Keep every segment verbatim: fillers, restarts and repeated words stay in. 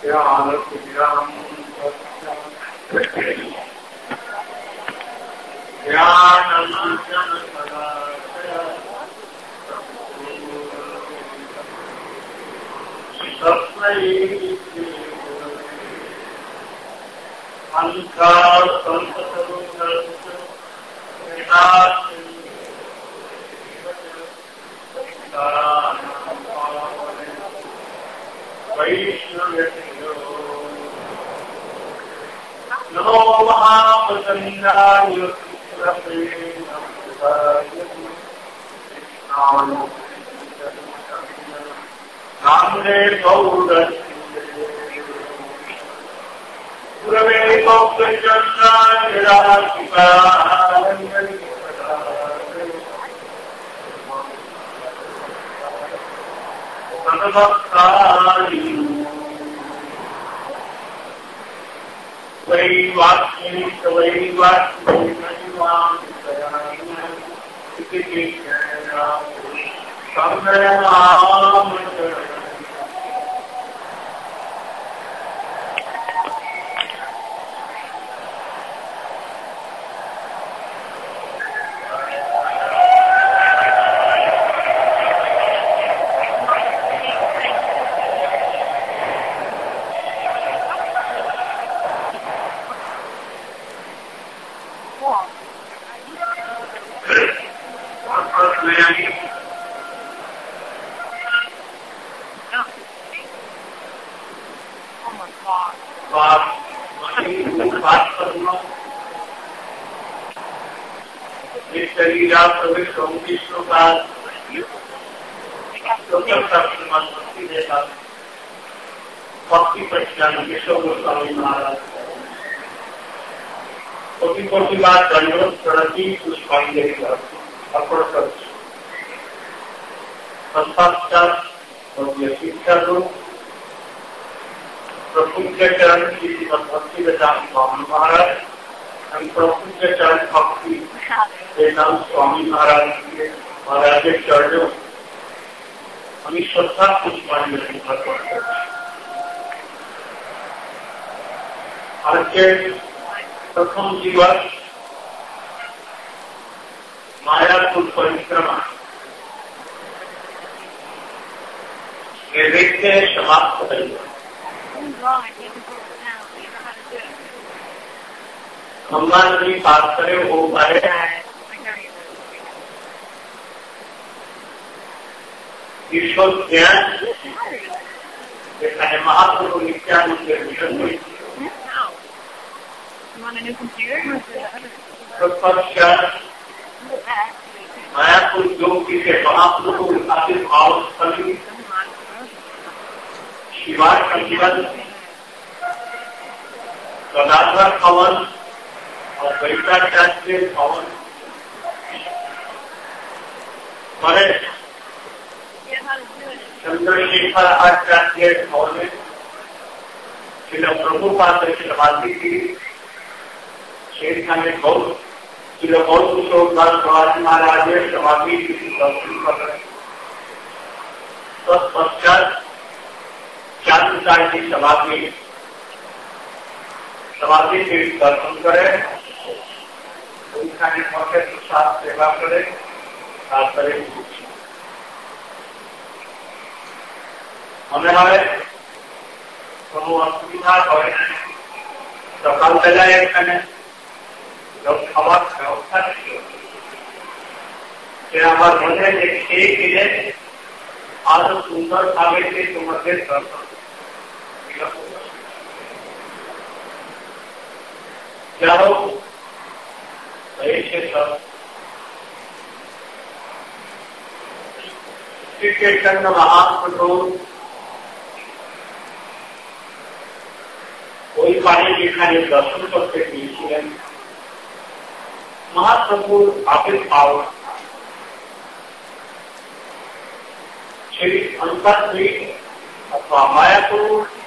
नमो महाप्रचंडाय नामदे गुरवे पौत्रचंडाय वै वाक्य वै वाक्य भक्ति प्रज्ञान केशव गोस्वामी महाराज कोटि कोटि बार दंडवत प्रणति पुष्पांजलि अर्पण कर शिक्षा दो प्रपूज्य चरण की भक्ति वेदांत स्वामी महाराज हम प्रपूज्य चरण भक्ति वेदांत स्वामी महाराज के महाराज के चरणों हमें श्रद्धा पुष्पांजलि अर्पण कर आज के प्रथम दिवस मायापुर परिक्रमा ये देखते समाप्त करेंगे। भगवान जी बात करे हो पाए ईश्वर ज्ञान देखा है महाप्रभु नित्यानंद के मिशन में मायापुर योगी के महाप्रभु आविर्भाव स्थली शिवाय का जीवन गदाधर भवन और वैद्याचार्य भवन बड़े चंद्रशेखर आचार्य भवन में श्री प्रभुपाद की समाधि की शेर खान ने बहुत श्री बहुत किशोरदास महाराज समाधि की दर्शन कर रहे तत्पश्चात चांद्रचार्य की समाधि समाधि के दर्शन करे उनका मौके प्रसाद सेवा करे करे মনে হয় কোনো অসুবিধা হয় সকালবেলায় এখানে খাবার ব্যবস্থা ছিল সে আমার মনে যে খেয়ে গেলে আরো সুন্দর ভাবে তোমাদের দর্শন যা হোক সব শ্রী চৈতন্য মহাপ্রভু ওই পানি যেখানে দর্শন করতে গিয়েছিলেন মহাপ্রভুর আবির্ভাব সেই অন্তর্দ্বীপ অথবা মায়াপুর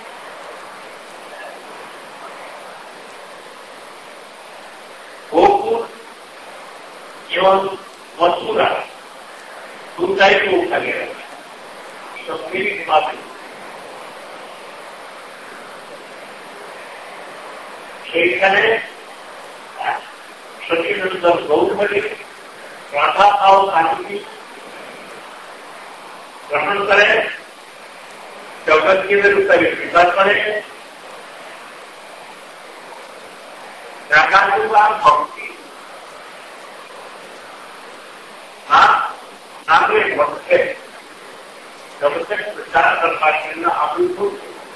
গোপুর এবং মথুরা দুটাই ওখানে সবকিছু পাবে সেইখানে সচিদানন্দ গৌরহরি রাধা ও কালী গ্রহণ করে জগৎজীবের উপরে বিচার করে রাখার ভক্তি নামে ভক্তে জগতের প্রচার করবার জন্য আবির্ভূত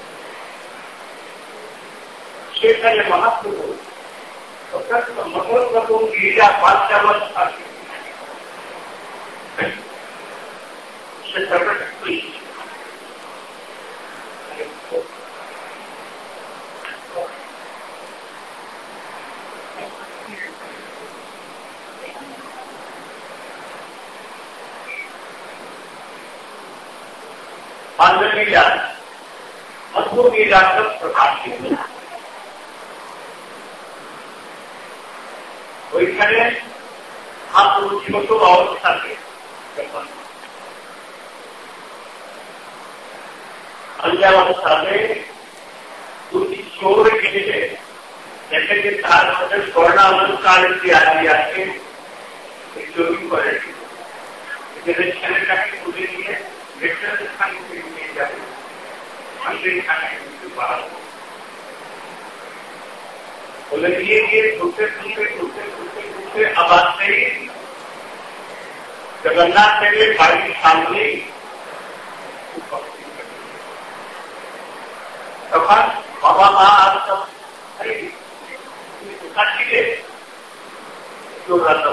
সেখানে মহাপ্রভু মকর রকম গিরিজা বাচ্চাবস্থা সে সর্বশক্তি पांडवीला मधुमीला प्रकाशित ওইখানে হাত রুচিগত অবস্থাকে অবস্থাতে দুটি চোর কিনেছে দেখে যে তার সাথে স্বর্ণ অলঙ্কার যে আদি আছে চুরি করে ছেলেটাকে তুলে নিয়ে बोले ये ये घुटते घुटते घुटते घुटते घुटते आवाज से जगन्नाथ मेरे भाई के सामने तब बाबा माँ आज सब अरे जो रहता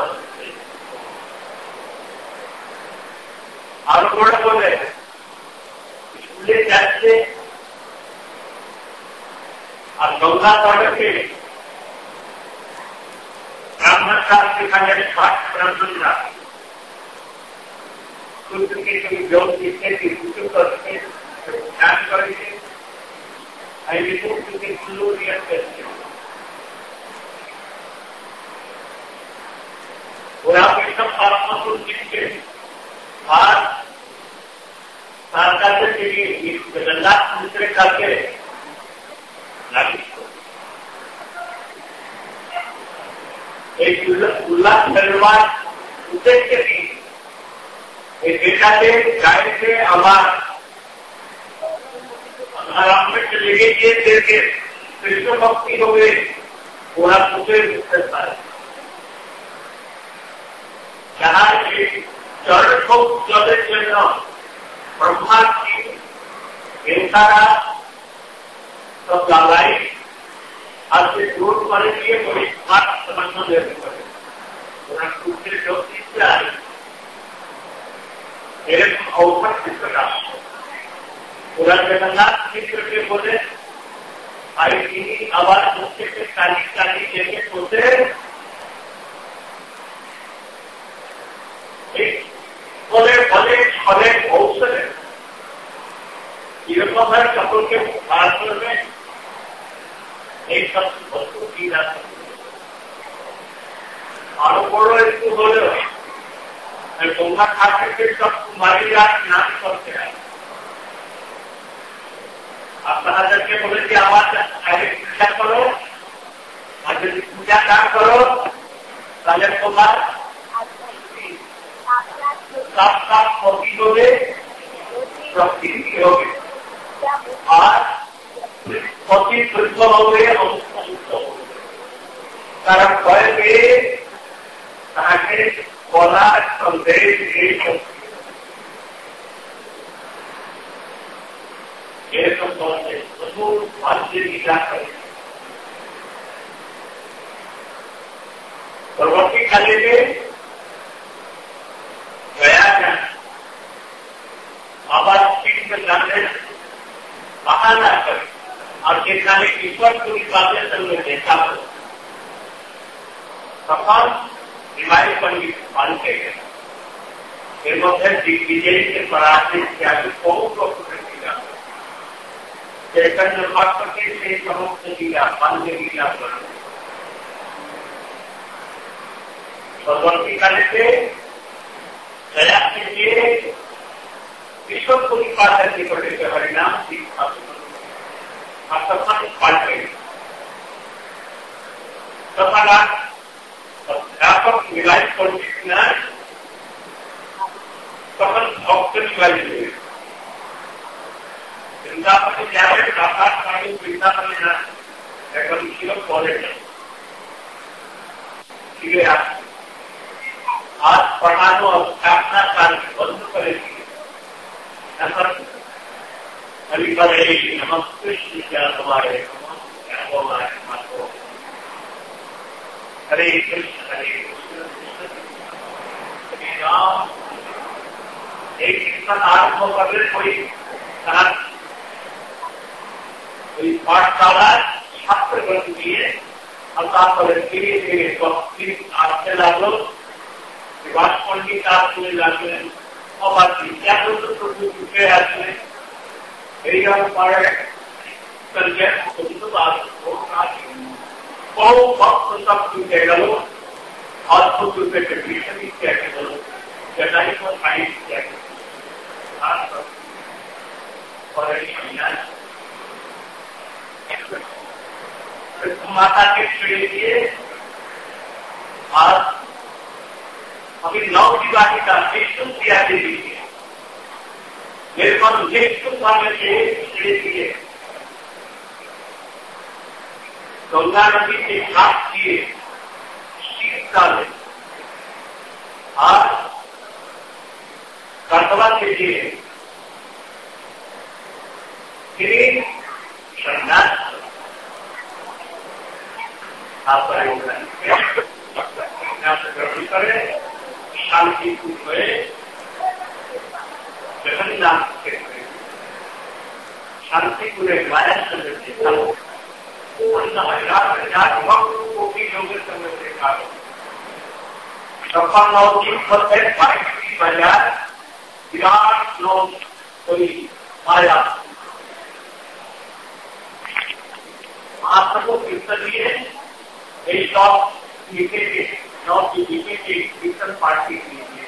আরো করে বলে স্কুলে যাচ্ছে আর গঙ্গা তটকে ব্রাহ্মণ সাহেব সেখানে পাঠ ব্রাহ্মণরা সূর্যকে তুমি জল দিচ্ছে কিছু করছে ধ্যান করেছে এই সূর্যকে ফুলো দিয়ে ফেলছে ওরা সব পারমাত্ম দিচ্ছে আর তার কাছে তিনি জগন্নাথ মিশ্রের কাছে এই উল্লাস করবার উদ্দেশ্য কি এই বেটাতে গায়েতে আমার আরামে লেগে গিয়ে দেখে কৃষ্ণ ভক্তি হবে ওরা পুজোর বুঝতে পারে যাহার চরণ হোক জলের জন্য ব্রহ্মাজি দেবতারা সব লাগাই আর সে দূর করে দিয়ে বলে স্মার্ট সমান্য দেখতে পারে ওরা সূর্যের যোগ দিচ্ছে আর এরকম অবস্থান চিত্র রাখছে ওরা জগন্নাথ চিত্রকে বলে আর তিনি আবার মুখে কালি কালি দেখে বলতে ফলে ফলে ফলে ঔষধে এরকম ভাবে সকলকে বার করবে এই সব বস্তু কি আরো বড় একটু হলেও তোমরা খাতে সব কুমারীরা স্নান করতে হয় আপনাদেরকে বলেছি আমার আগে পূজা করো আর যদি পূজা না করো তাহলে তোমার সাত সাত ক্ষতি হবে প্রকৃতি হবে আর ক্ষতি শুদ্ধ হবে অবস্থা হবে তারা ভয় পেয়ে তাকে বলার সন্দেহ এই এরকম বলছে প্রচুর মানুষের বিচার করে পরবর্তীকালে गया जान आवाज ठीक जाने बहाना कर और देखा ईश्वर पूरी बातें में देखा सफल रिवाई पंडित मानते गए फिर मध्य दिग्विजय के पराजय इत्यादि बहुत लोग चैतन्य भक्त से प्रमुख दिया पांडे दिया परवर्ती काल से दया के लिए विश्व को पाठन के पड़े हरिनाम सीखा पाठ गए है साक्षात काली वृंदावन में एकदम शिव कॉलेज ठीक है। आज पढ़ानो और स्थापना कार्य बंद करेगी हरि हरे नमः कृष्ण क्या हमारे हरे कृष्ण हरे कृष्ण हरे राम। एक कीर्तन आरम्भ कर कोई कोई पाठशाला छात्र बन दिए अर्थात धीरे धीरे प्लीज आपसे लागो विवास पंडित आपने लागले और आप विद्या को तो दूसरे आपने मेरी बात पढ़े करके तो बात हो ओ वक्त सब टूटे गलो और खुद रूपे कंडीशन ही क्या के गलो जटाई को साइंस क्या के और माता के श्रेय दिए आज अभी नौ विवाही का विष्णु दिया दे दीजिए मेरे को विष्णु स्वामी के श्रेय दिए गंगा नदी के घाट किए शीतकाल आज कर्तव्य के लिए फिर संन्यास आप ग्रहण करें शांति हुए जगन्नाथ के शांति पूरे माया संगठित हजार हजार वक्त को भी योग समय देखा सफल लौकिक बाजार विराट लोग कोई माया महाप्रभु कीर्तन लिए एक लिखे के नौ की लिखे के कीर्तन पार्टी कीजिए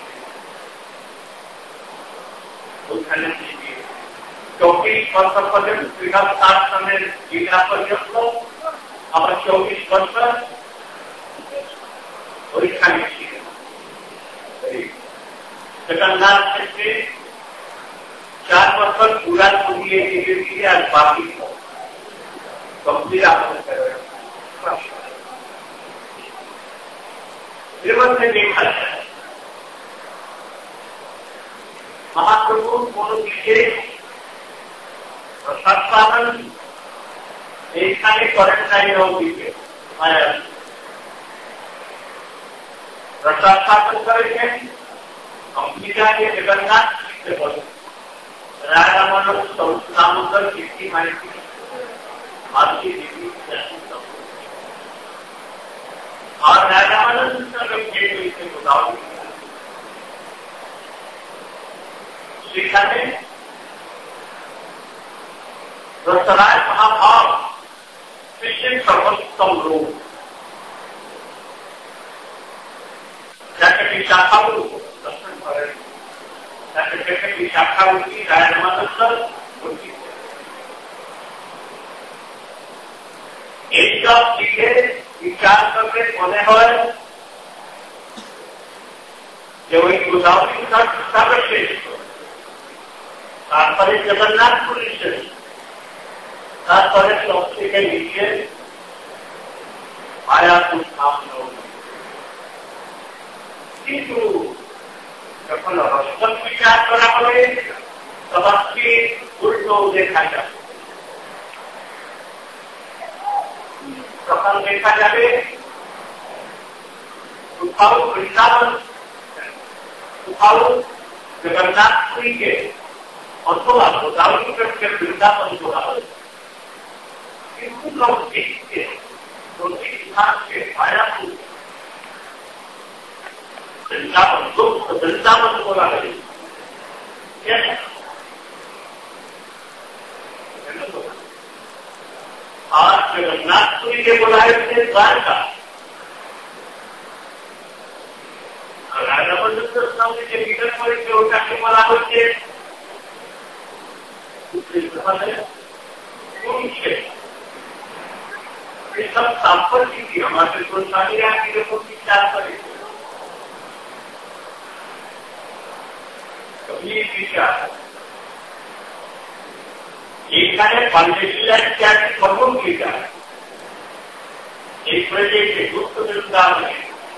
चौबीस वर्ष पर्यंत सात समय जीना पर्यंत अब चौबीस वर्ष परीक्षा लीजिए जगन्नाथ से चार वर्ष पूरा सुनिए धीरे धीरे आज बाकी गंभीर जीवन में देखा जाए महाप्रभु কোনো বিশেষ প্রসাদ পালন এইখানে করেন নাই নৌদিকে প্রসাদ পালন করেছেন অম্বিকাকে জগন্নাথ শিখতে বলেন রায় রামানন্দ দামোদর কীর্তি মাইতি मानसी देवी और राजानंद से बताओ शिक्षा में रसराय महाभाव शिष्य सर्वोत्तम लोग जाके शाखा दर्शन करें जाके शाखा उनकी राय रामानंद उनकी एक दिखे विचार करके मने হয় যে ওই গোদাবরী সাগর শেষ তারপরে জগন্নাথপুরী শেষ তারপরে সব থেকে নিচে মায়াপুর সামনে কিন্তু যখন রসদ বিচার করা হবে তখন কি উল্টো দেখা যাবে তখন দেখা যাবে কোথাও বৃন্দাবন কোথাও জগন্নাথপুরীকে অথবা গোদাবরীকে বৃন্দাবন বলা হয় কিন্তু লোক দেখতে প্রতিষ্ঠানকে মায়াপুর বৃন্দাবন বৃন্দাবন বলা হয় आज जगन्नाथपुरी के बुलाए थे द्वारका राजा बंधु स्वामी के भीतर पर चौटा के बना होते ये सब संपत्ति थी हमारे गोस्वामी आके देखो विचार करे कभी विचार এখানে পাঞ্চশীলার চারটি প্রথম গীতা এই প্রজেক্টে গুপ্ত বৃন্দাবনে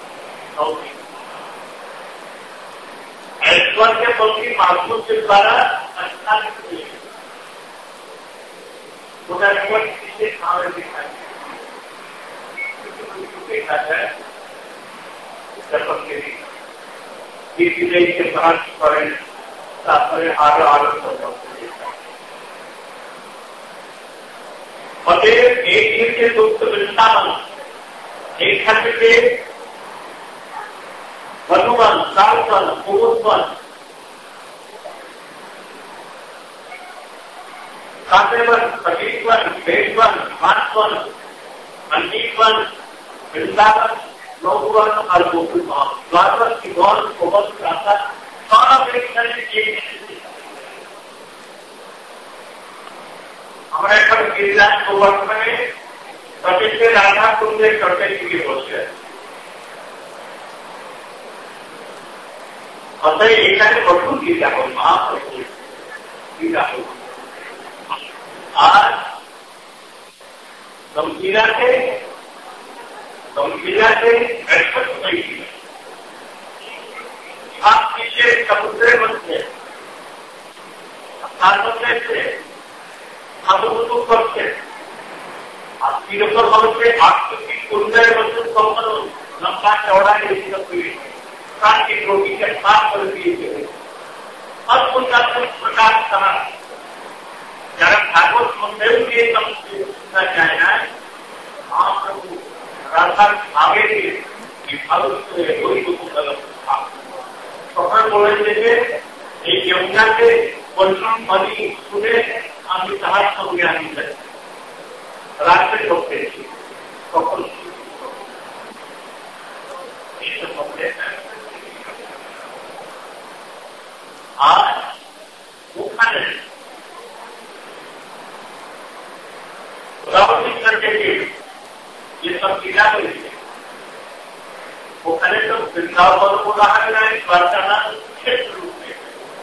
ऐश्वर्य के पति माध्यम के द्वारा स्थापित हुए किसे खावे दिखाई देखा जाए दर्पण के लिए किसी देश के बाहर करें तात्पर्य आरो आरो अतएव एक दिन के गुप्त वृंदावन एक खंड के मधुवन सालवन कुमुदवन कांतेवन सतीवन बेटवन मानवन अंजीवन वृंदावन नौवन और गोकुलवन द्वादश की गौर कोमल प्राता सारा वृक्षण हमारे घर गिरिराज गोवर्ध में प्रतिष्ठे राधा कुंज करते हुए बसे अतः एखाने कठोर गीता हो महाप्रभु गीता हो आज गंभीरा से गंभीरा से बैठक नहीं की आप पीछे समुद्र मध्य सामने से हाथों करते आप तीनों मनुष्य आपकी कुंडे मध्य संपन्न लंबा चौड़ा हुई की रोटी के साथ कर दिए गए अब उनका कुछ प्रकाश कहा जरा भागवत मंदिर के समझना चाहना है आप प्रभु राधा आगे की भागवत से कोई को गलत था सफर बोले थे एक यमुना के वचन मनी सुने आप कहा सब ज्ञानी है रास्ते होते थे सफल आज ओखाने रावण करके ये सब कीड़ा हुई है ओखाने तो वृंदावन को कहा गया है वर्तना क्षेत्र रूप में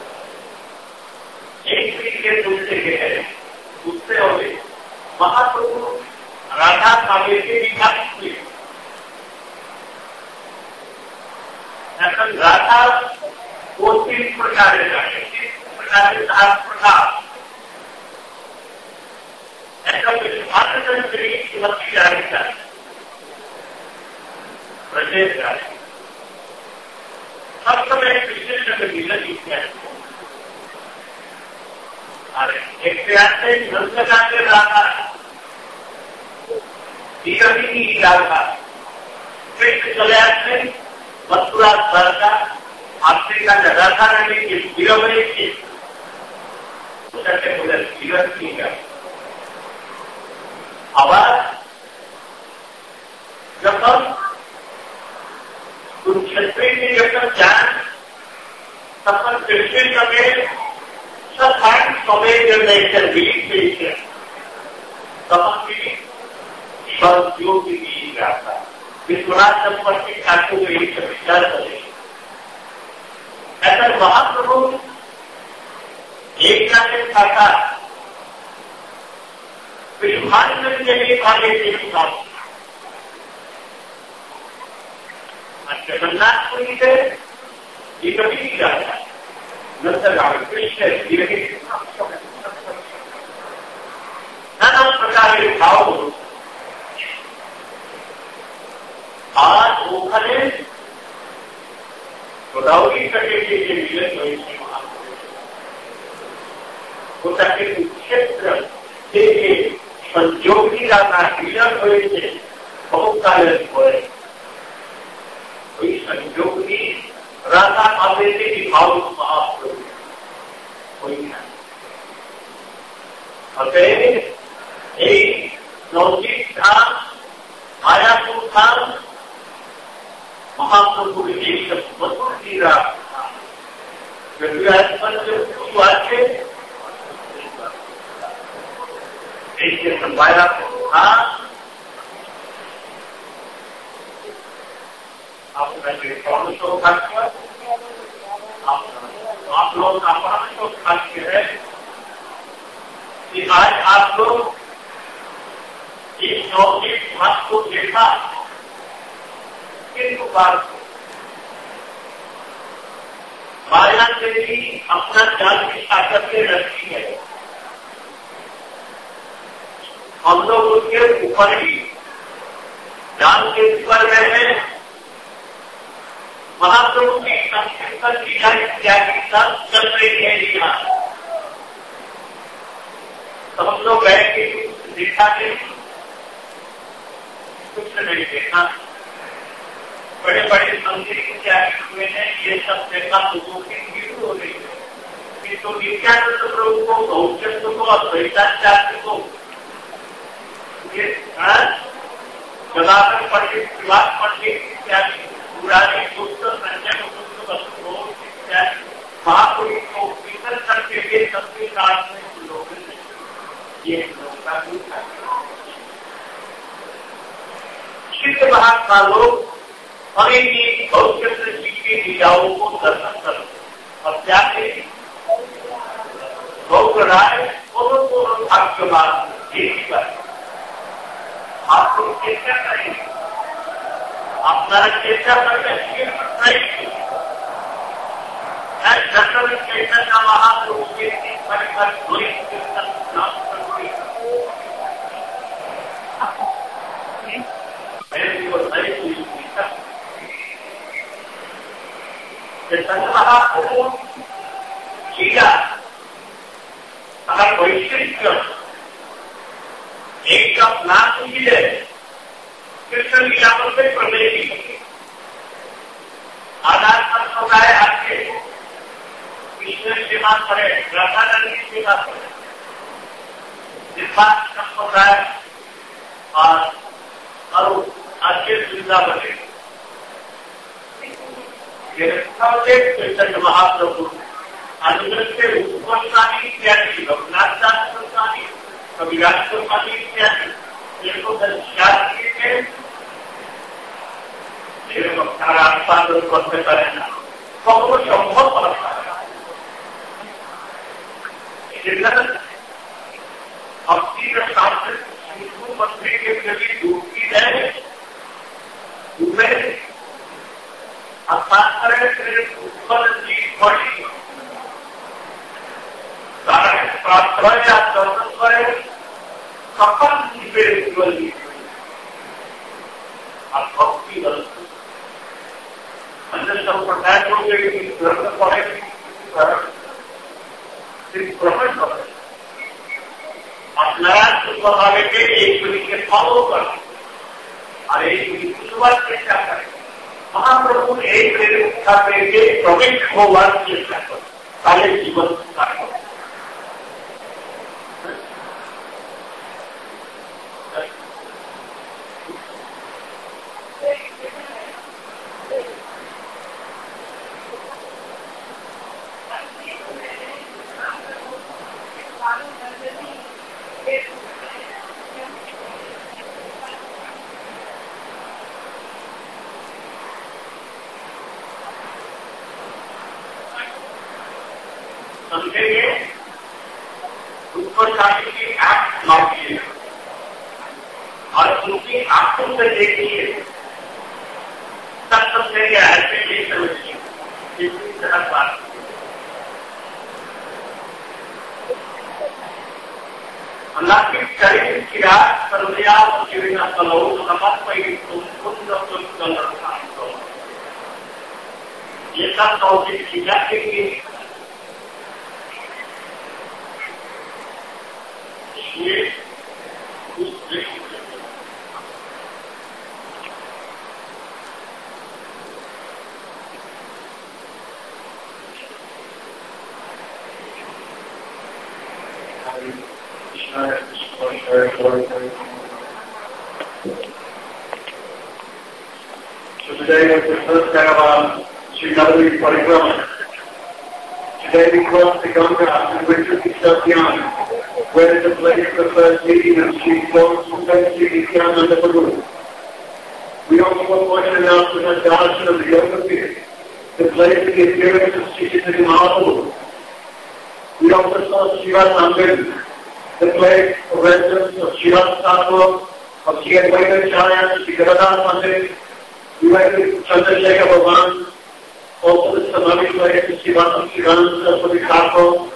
एक पीढ़ी के दूसरे के है दूसरे और महाप्रभु राधा काव्य के विकास हुए राधा वो तीन प्रकार तीन प्रकार सात प्रकार ऐसा विश्वासन शरीर की मछली जारी था प्रदेश जारी सब समय विशेष मिलन है अरे एक प्रयास से नंदका के राधा धीरवी की राधा कृष्ण कल्याण में मथुरा सरका अफ्रीका राधा रानी के वीरवरी के जीवन की आवाज जब हम कुरुक्षेत्र में जब ज्ञान तब कृष्ण समय सफाई समय जब नेचर बिलीफ से तब जो की रास्ता विश्वनाथ संपत्ति खाते हुए विचार करें ऐसा महाप्रभु एक जाने था विश्वासन के लिए आगे के साथ जगन्नाथपुरी से ये कभी नहीं जाता नंदगांव कृष्ण नाना प्रकार के भाव आज ओखने गोदावरी तटे के मिलन हुए क्षेत्र से संजोगी राधा मिलन हुए थे बहुत काल हुए कोई संजोगी राधा आवे थे कि भाव महाप्रभु कोई नहीं अतः एक लौकिक धाम मायापुर धाम महाप्रभु एक मधुर की राह वाक्य ऐसे संभाया था आपका जो कौन शो खाद्य आप लोग का कौन शो खाद्य है कि आज आप लोग इस नौकिक मत को देखा किंतु बात को माया से भी अपना जाल की ताकत से रखी है। हम लोग उसके ऊपर ही जाल के ऊपर गए हैं। महाप्रभु की संकीर्तन लीला इत्यादि सब चल रही है लीला। तो हम लोग गए कि देखा नहीं, कुछ नहीं देखा। बड़े बड़े मंदिर इत्यादि हुए हैं, ये सब देखा लोगों की भीड़ हो रही है। तो नित्यानंद प्रभु को, गौचंद्र को और द्वैताचार्य को ये जलाकर पंडित, शिवाज पंडित इत्यादि पुराने गुप्त संजय गुप्त वस्तु इत्यादि महापुरुष को कीर्तन करके ये सबके साथ में लोग ये लोग का सिद्ध महात्मा लोग और इनकी गौचंद्र जी की लीलाओं को दर्शन करो और क्या गौर राय को भाग्यवान एक बार आपको चेष्टा करेंगे, अपना चेष्टा करके दर्शन चेष्टा का महाप्रभु के महाप्रभु लीला अगर वैश्विक एक का नाम है कृष्ण लीला पर से प्रवेश आधार पर समुदाय आपके कृष्ण सेवा करे, राधानंद की सेवा करे, निर्माण समुदाय और अच्छे सुविधा बने। चैतन्य महाप्रभु अनुग्रह से उत्पन्नानी इत्यादि रघुनाथ दास गोस्वामी, कविराज गोस्वामी इत्यादि जिनको दर्शात किए मेरे भक्तारात्मा करते करें कौन संभव पड़ता है। भक्ति के साथ हिंदू मंत्री के प्रति डूबती है उनमें उत्पन्न चीज पड़ी प्रार्थना या दर्शन करे सफल चीजें आप भक्ति वस्तु अन्य संप्रदाय को ग्रहण पड़े ग्रहण करे अपना स्वभाव के एक दूसरे के फॉलो कर और एक दूसरे चेष्टा करें। महाप्रभु ने एक करके प्रवेश हो वर्ग चेष्टा कर सारे जीवन कार्य समझेंगे ऊपर जाने की आंख मांगिए और उनकी आंखों से देखिए तब समझेंगे। ऐसे नहीं समझिए इसी तरह बात अल्लाह की शरीर की रात सर्वया जीविना कलो समर्पय तुम कुंद कुंद ये सब तौहीद की जाएगी। ये So today was the first day of our Srinagar Parikrama. Today we crossed the Ganga and went to Satyan, where is the place of the first meeting of Sri Sri Nityananda Prabhu. We also appointed an announcement at Darshan of the Yoga Pit, the place of the appearance of Sri Chaitanya Mahaprabhu. We also saw Shiva Sangam, the place of residence of Srivas Thakur, of Sri Advaita Acharya, Sri Gadadhar Pandit. We went to Chandrasekhar Bhavan, also the Samadhi place of Srivas Srivananda Saraswati Thakur.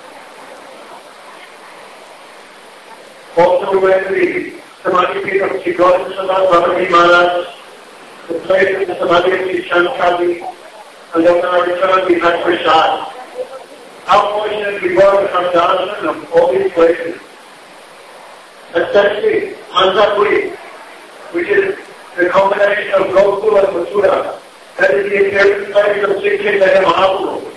Also we went to the Samadhi place of Sri Gautam Sabha Babaji Maharaj, the place of the Samadhi of Sri Shankari, and then our return we had Prasad. How fortunate we were to have darshan of all these places. Especially Manzapuri, which is the combination of Gokul and Mathura. That is the inheritance place of Sri Chaitanya Mahaprabhu.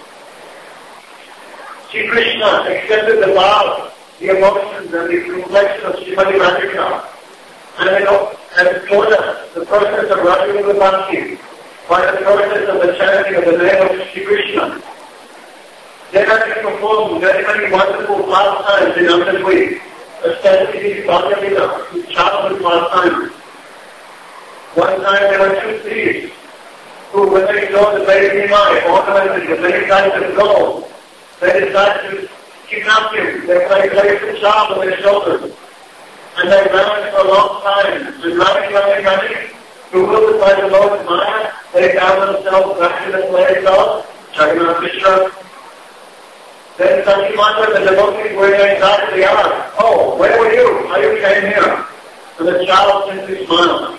Sri Krishna accepted the love, the emotions and the reflection of Srimati Radhika. And they have told us the process of Radhika Bhakti by the process of the chanting of the name of Sri Krishna. They have performed very many wonderful pastimes in Amritsar, especially the Bhagavad Gita, childhood pastimes. One time there were two thieves who, when they saw the baby Nimai ornamented with many kinds of gold, they decided to kidnap him. They placed a child on their shoulders. And they ran for a long time, and running, running, running, bewildered by the Lord Maya, they found themselves back in the place of Jagannath Mishra. Then Sachimata, the devotees were exactly asked, "Oh, where were you? How you came here?" And the child simply smiled.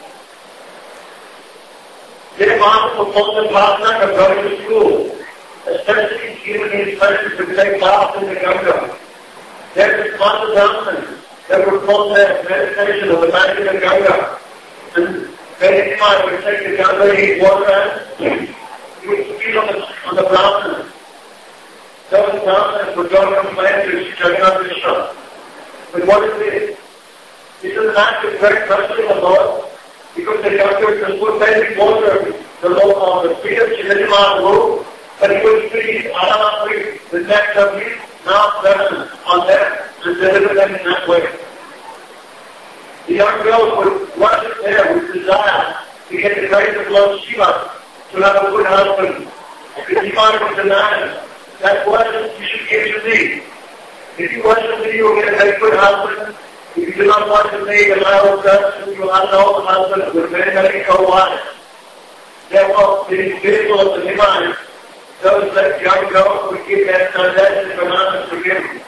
They wanted to perform the partner of going to school, especially giving these persons to take part in the Ganga. Their responsibilities, they would perform their meditation on the bank of the Ganga. And very smart would take the Ganga, eat water, and he would feed on the, on the Brahmanas. Those Brahmanas would go and complain to Jagannath Mishra. But what is this? This is not the correct question of the Lord, because the Ganga was put basic water, the Lord on the feet of Chaitanya Mahaprabhu, but he would feed Adamapuri, the next of his mouth present on them, and deliver them in that way. The young girls would worship there with desire to get the grace of Lord Shiva, to have a good husband. If you want to deny that worship you should give to me. If you worship me, you will get a very good husband. If you do not worship me, the Lord does, you will have an old husband with many, many co-wives. Therefore, these people of the Nimai, those that young girls would give their transactions for others to give.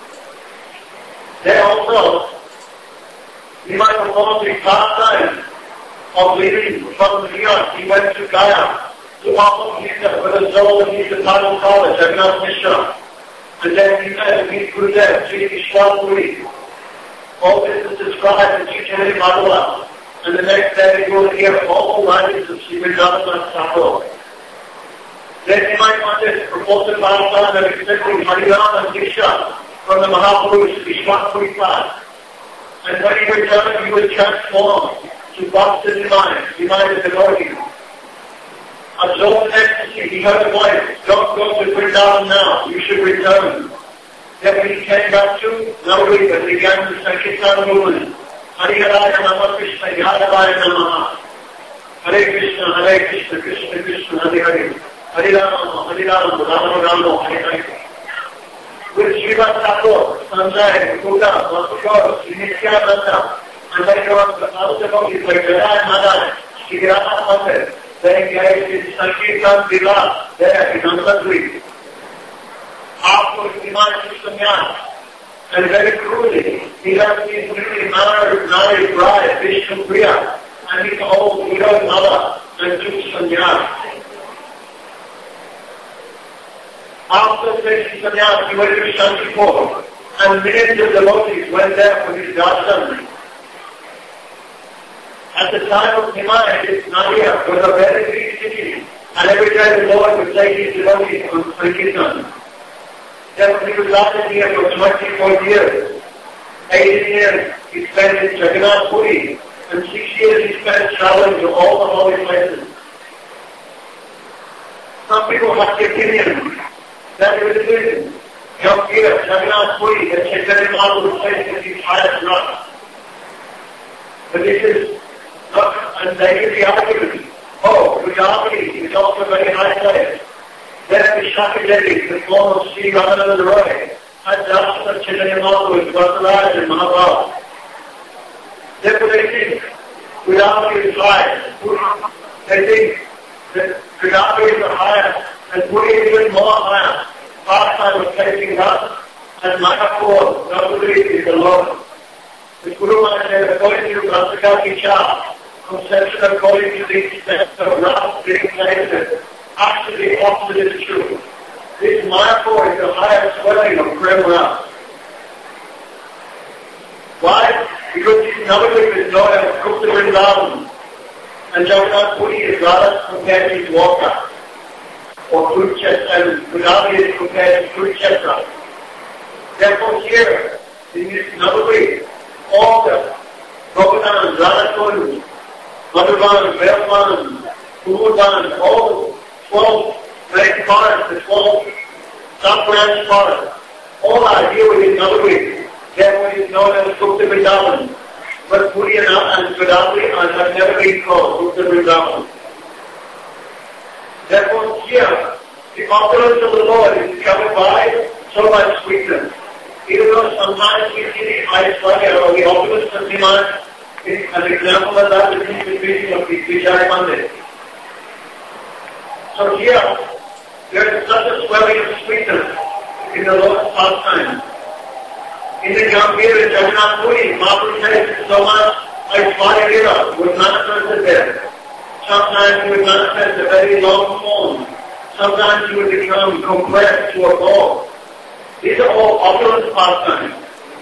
They also, you might perform the pastime of leaving from here. He went to Gaya to offer Gita for the soul of Gita Bible College, Jagannath Mishra. And then he met with Gurudev, Sri Vishwapuri. All this is described in Chaitanya Bhagavata. And the next day you will hear all the writings of Sri Vrindavan Thakur. Then you might want to propose the pastime of accepting Harinam and Diksha from the Mahapurush Vishwapuri class. And when he returned, he was transformed to Bhakti Nimai, Nimai the devotee. Absorbed in ecstasy, he heard a voice, "Don't go to Vrindavan now, you should return." Then when he came back to Navadvip and began the Sankirtan movement, Hariharaya Nama Krishna, Yadavaya Namaha. Hare Krishna, Hare Krishna, Krishna Krishna, Hare Hare. Hare Rama, Hare Rama, Rama Rama, Hare Hare. With Srivas Thakur, Sanjay, Kuda, Vasukar, Sri Nityananda, and then there was the other devotees like Jaya Maharaj, Sri Radha Pandit. They engaged in Sankirtan Vila there in Navadvip. After Nimai Krishna, and very cruelly, he left his newly married, married bride, Vishnu Priya, and his old widowed mother, and took sannyas. After taking sannyas, he went to Shantipur, and millions of devotees went there for his darshan. At the time of Nimai, Nadia was a very big city, and every day the Lord would take his devotees on Sankirtan. Then he resided here for twenty-four years. Eighteen years he spent in Jagannath Puri, and six years he spent traveling to all the holy places. Some people have the opinion that it is written, come here, Jagannath Puri, that Chaitanya Mahaprabhu place is his highest rock. But this is not, and they give the argument, oh, Vrindavan is also a very high place. Then at the Shakti Devi, the form of Sri Ramananda Roy, had Rasa Chaitanya Mahaprabhu, Vasalaj and Mahabharata. Therefore they think Vedanta is higher. They think that Vedanta is the highest and Puri is even more higher. Pastime of tasting Rasa and Mayapur, Navadri is the Lord. The Guru Maharaj said, according to Rasika Kicha, conception according to these steps of Rasa being tasted, actually the opposite is true. This Mayapur is the highest swelling of Prem Rasa. Why? Because this Navadvip is known as Gupta Vrindavan, and Jagannath Puri is Radha compared to Dwarka, or Kurukshetra, and Vedanta is compared to Kurukshetra. Therefore here, in this Navadvip, all the Govardhan, Radha-Kund, Madhuban, Velpan, Kurudan, all the twelve great forests, the twelve sub-branch forests, all are here within Navadvip. Therefore it is known as Gupta Vrindavan. But Puri and Vedanta have never been called Gupta Vrindavan. Therefore here, the opulence of the Lord is covered by so much sweetness. Even though sometimes we see the ice fire or the opulence of demand, an example of that is in the preaching of the Vijay Mandir. So here, there is such a swelling of sweetness in the Lord's pastime. In the Gambhir and Jagannath Puri, Mahaprabhu says so much Aishwarya would manifest there. Sometimes he would manifest a very long form. Sometimes he would become compressed to a ball. These are all opulent pastimes.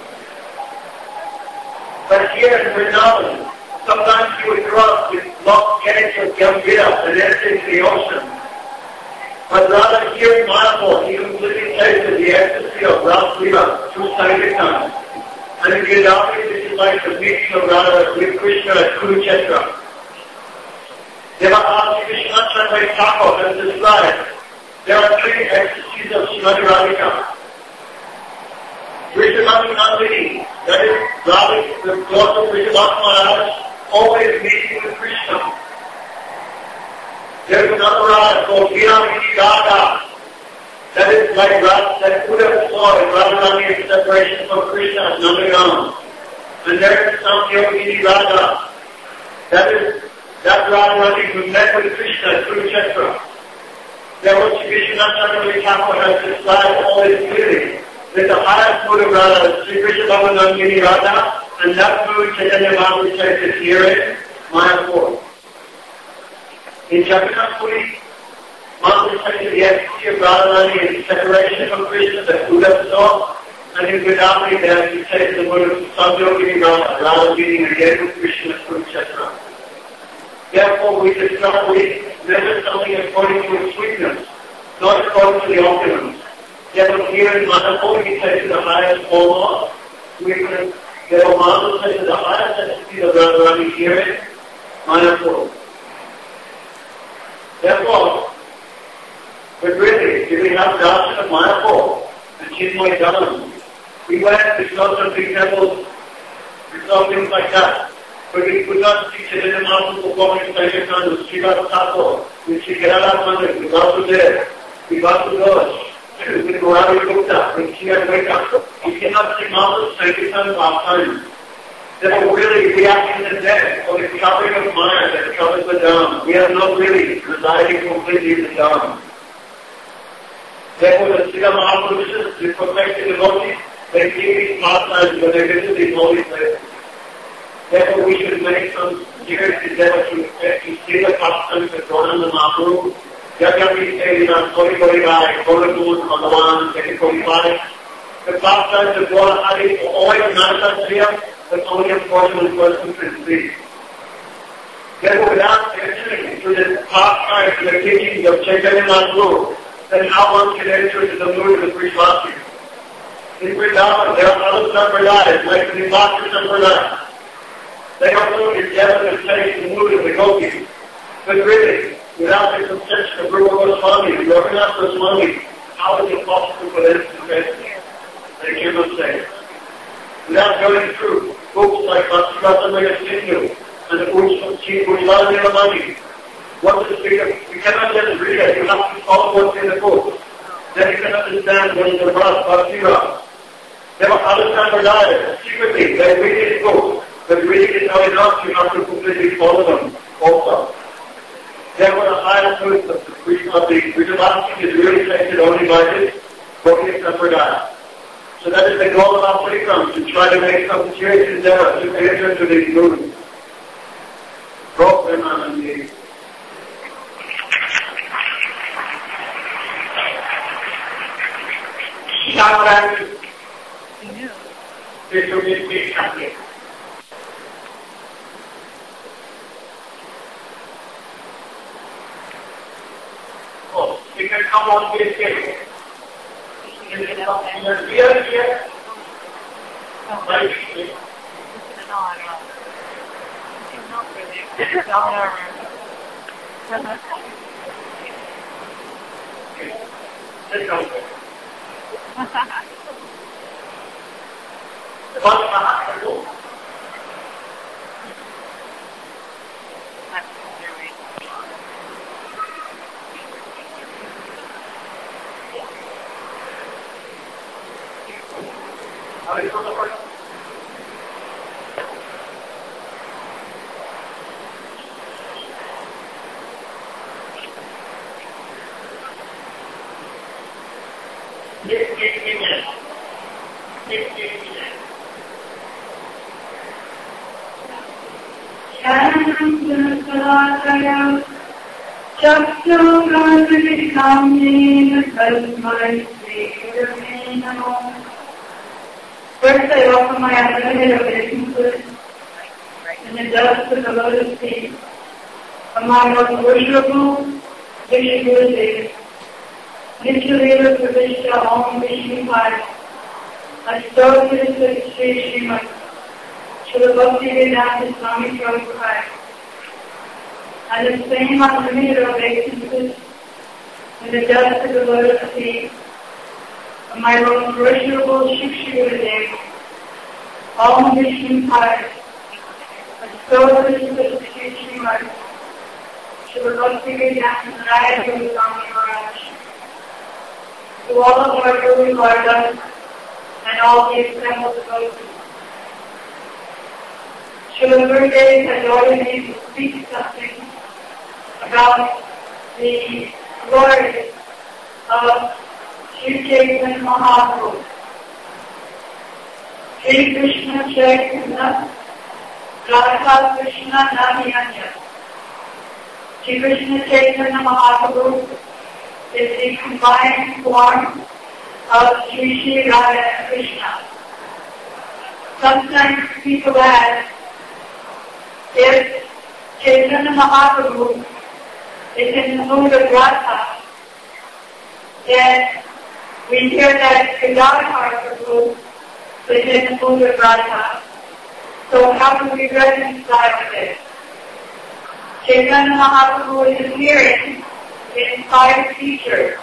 But here in Vrindavan, sometimes he would cross with lost gates of Gambhira and enter into the ocean. But rather here in Mayapur, he completely tasted the ecstasy of Ras Leela through Sankirtan. And in Vedanta, this is like the meeting of Radha with Krishna at Kurukshetra. Devakasi Krishna Chandra Thakur has described there are three ecstasies of Srimati Radhika. Vrishabhanu Nandini, that is Radha, the daughter of Vrishabhanu Maharaj, always meeting with Krishna. There is another Radha called Viramini Radha. That is like Radha, that Buddha saw in Radharani's separation from Krishna at Nandagam. And there is some Yogini Radha. That is that Radharani who met with Krishna at Kurukshetra. Therefore, Sri Vishwanath Chakravarti Thakur has described all this clearly. That the highest mood of Radha is Sri Krishna Bhavanandini Radha, and that mood Chaitanya Mahaprabhu says is here in Mayapur. In Jagannath Puri, Mahaprabhu says the ecstasy of Radharani and the separation from Krishna that Buddha saw, and in Vedanta there he says the mood of Samyogini Radha, Radha meeting again with Krishna at Kurukshetra. Therefore we discover we measure something according to its sweetness, not according to the opulence. Therefore here in Mayapur he says the highest form of sweetness. Therefore Mahaprabhu says the highest ecstasy of Radharani here in Mayapur. Therefore, but really, if we have darshan of Mayapur and Chinmay Dharam, we went, we saw some big temples, we saw things like that. But we could not see Chaitanya Mahaprabhu performing Sankirtan with Srivas Thakur, with Sri Kerala Mandir, with Vasudeva, with Vasudeva, with Gauravi Gupta, with Sri Advaita. We cannot see Mahaprabhu's Sankirtan pastime. Therefore, really, we are in the dead, or the covering of Maya that covers the Dham. We are not really residing completely in the Dham. Therefore, the Srila Mahapurushas, the perfected devotees, they give these pastimes when they visit these holy places. Therefore, we should make some serious endeavor to, to see the pastimes that Gauranga Mahaprabhu, Jagami says in our Kori Kori Rai, Gaurakud, Bhagavan, Kori Kori Rai. The pastimes of Gauranga Hari are always manifest here, but only a fortunate person can see. Therefore, without entering into the pastimes and the teachings of Chaitanya Mahaprabhu, then how one can enter into the mood of the Brihmati. In Vrindavan, there are other sampradayas, like the Nivaka Sampradaya. They also endeavor to take the mood of the gopis. But really, without the conception of Rupa Goswami, Raghunath Goswami, how is it possible for them to face it? They cannot say it. Without going through books like Bhakti-Rasa Sindhu and the books from Chief Ujjvala Nilamani, what is the figure? You cannot just read it, you have to follow what's in the book. Then you can understand what is the Ras Bhakti Rasa. There were other sampradayas, secretly, they read this book, but reading it not enough, you have to completely follow them also. There were a higher truth of the Vijayabhakti is really affected only by this Bhakti Sampradaya. So that is the goal of our Parikram, to try to make some serious endeavor to enter into these movements. Go, Premanandi. Shamran. This will be big something. Oh, you can come on this way. You can come in the rear here. Right here. No, I'm not. I'm not really. Sit down there. One Mahaprabhu. How do you know the first? Fifteen minutes. Fifteen minutes. Shanam Chakso Gandhi Kalmai Sri Namo. First, I offer my unlimited obeisances in the dust of the lotus feet of my most worshipful Vishnu Gurudev, Nityalila Pravishta Om Vishnu Pai, Astotra Sri Srimad, Srila Bhaktivedanta Swami Prabhupada, and the same unlimited obeisances in the dust of the lotus feet of my most worshipful Shri Gurudev, Om Vishnu Pai, Astotra Sri Srimad, Srila Bhaktivedanta Swami Maharaj. To all of our Guru Vargas and all the assembled devotees, Srila Gurudev has ordered me to speak something about the glory of Sri Chaitanya Mahaprabhu. Sri Krishna Chaitanya, Radha Krishna Naviyanya. Sri Krishna Chaitanya Mahaprabhu is the combined form of Sri Sri Radha Krishna. Sometimes people ask, if Chaitanya Mahaprabhu is in the mood of Radha, then we hear that Gadadhar Prabhu is in the mood of Radha. So how do we reconcile this? Chaitanya Mahaprabhu is appearing in five features.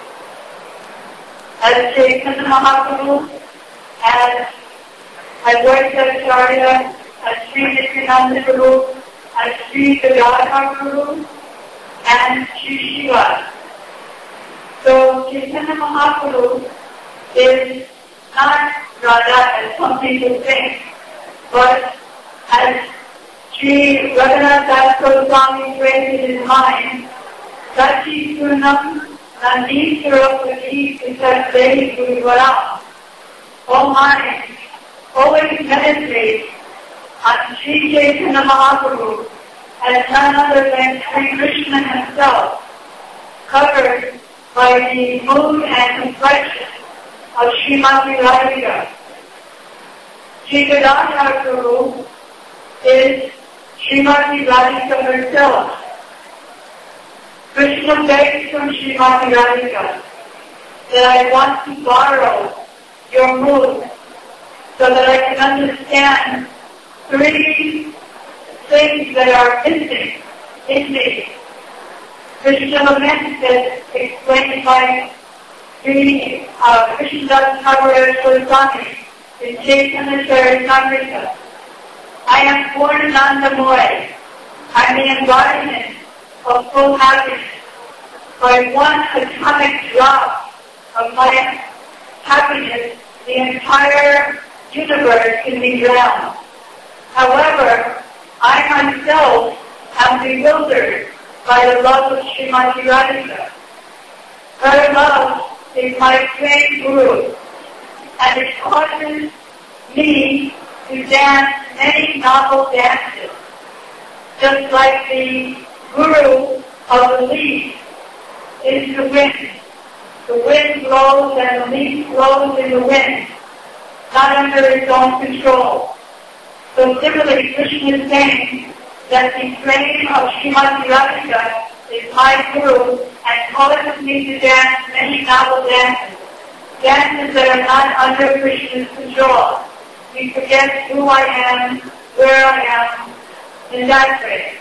As Chaitanya Mahaprabhu, as Advaita Acharya, as Sri Nityananda Prabhu, as Sri Gadadhar Prabhu, and Sri Shiva. So Chaitanya Mahaprabhu is not Radha as some people think, but as Sri Raghunath Das Goswami raised in his mind, Sachi Sunam Nandi Surapati Visardehi Guruvara. O mind, always meditate on Sri Chaitanya Mahaprabhu as none other than Sri Krishna himself, covered by the mood and complexion of Srimati Radhika. Sri Gadadhar Prabhu is Srimati Radhika herself. Krishna begs from Srimati Radhika that I want to borrow your mood so that I can understand three things that are missing in me. Krishna laments that explained by the uh, Krishnadas Thakur Goswami in Chaitanya Charitamrita. I am Purnanandamoy. I am the embodiment of full happiness. By one atomic drop of my happiness, the entire universe in these realms. However, I myself am bewildered by the love of Srimati Radhika. Her love is my great guru, and it causes me to dance many novel dances, just like the guru of the leaf is the wind. The wind blows and the leaf blows in the wind, not under its own control. So similarly, Krishna is saying that the flame of Srimati Radhika is my guru and causes me to dance many novel dances, dances that are not under Krishna's control. We forget who I am, where I am, in that way.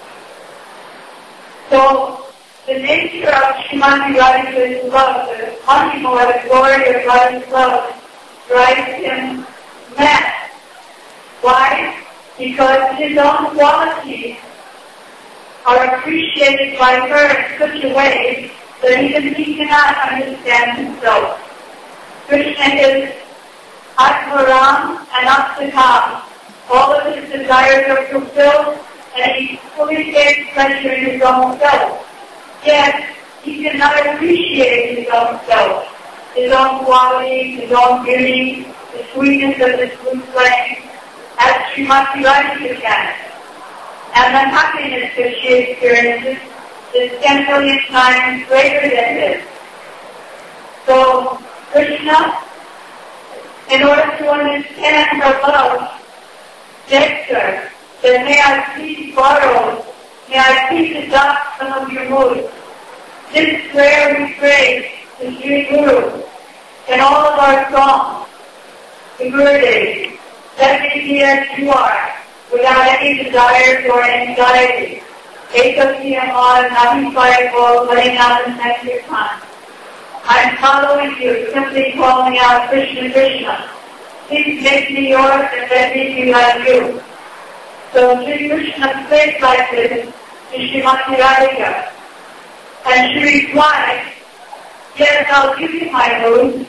So, the nature of Srimati Radhika's love, the honeymoon, the glory of Radhika's love, drives him mad. Why? Because his own qualities are appreciated by her in such a way that even he cannot understand himself. Krishna is Atmaram and Aptakam. All of his desires are fulfilled, and he fully takes pleasure in his own self. Yet, he cannot appreciate his own self, his own qualities, his own beauty, the sweetness of his blue flame, as Srimati Radhika can. And the happiness that she experiences is ten million times greater than this. So, Krishna, in order to understand her love, begs her that may I please borrow, may I please adopt some of your moods. This prayer we pray to Sri Guru in all of our songs, the Gurudev, let me be as you are, without any desires or anxiety. Ekasiyamar Nahipariko Harinam Sankirtan. I'm following you, simply calling out Krishna Krishna. Please make me yours and let me be like you. So Sri Krishna says like this to Srimati Radhika. And she replied, yes, I'll give you my mood,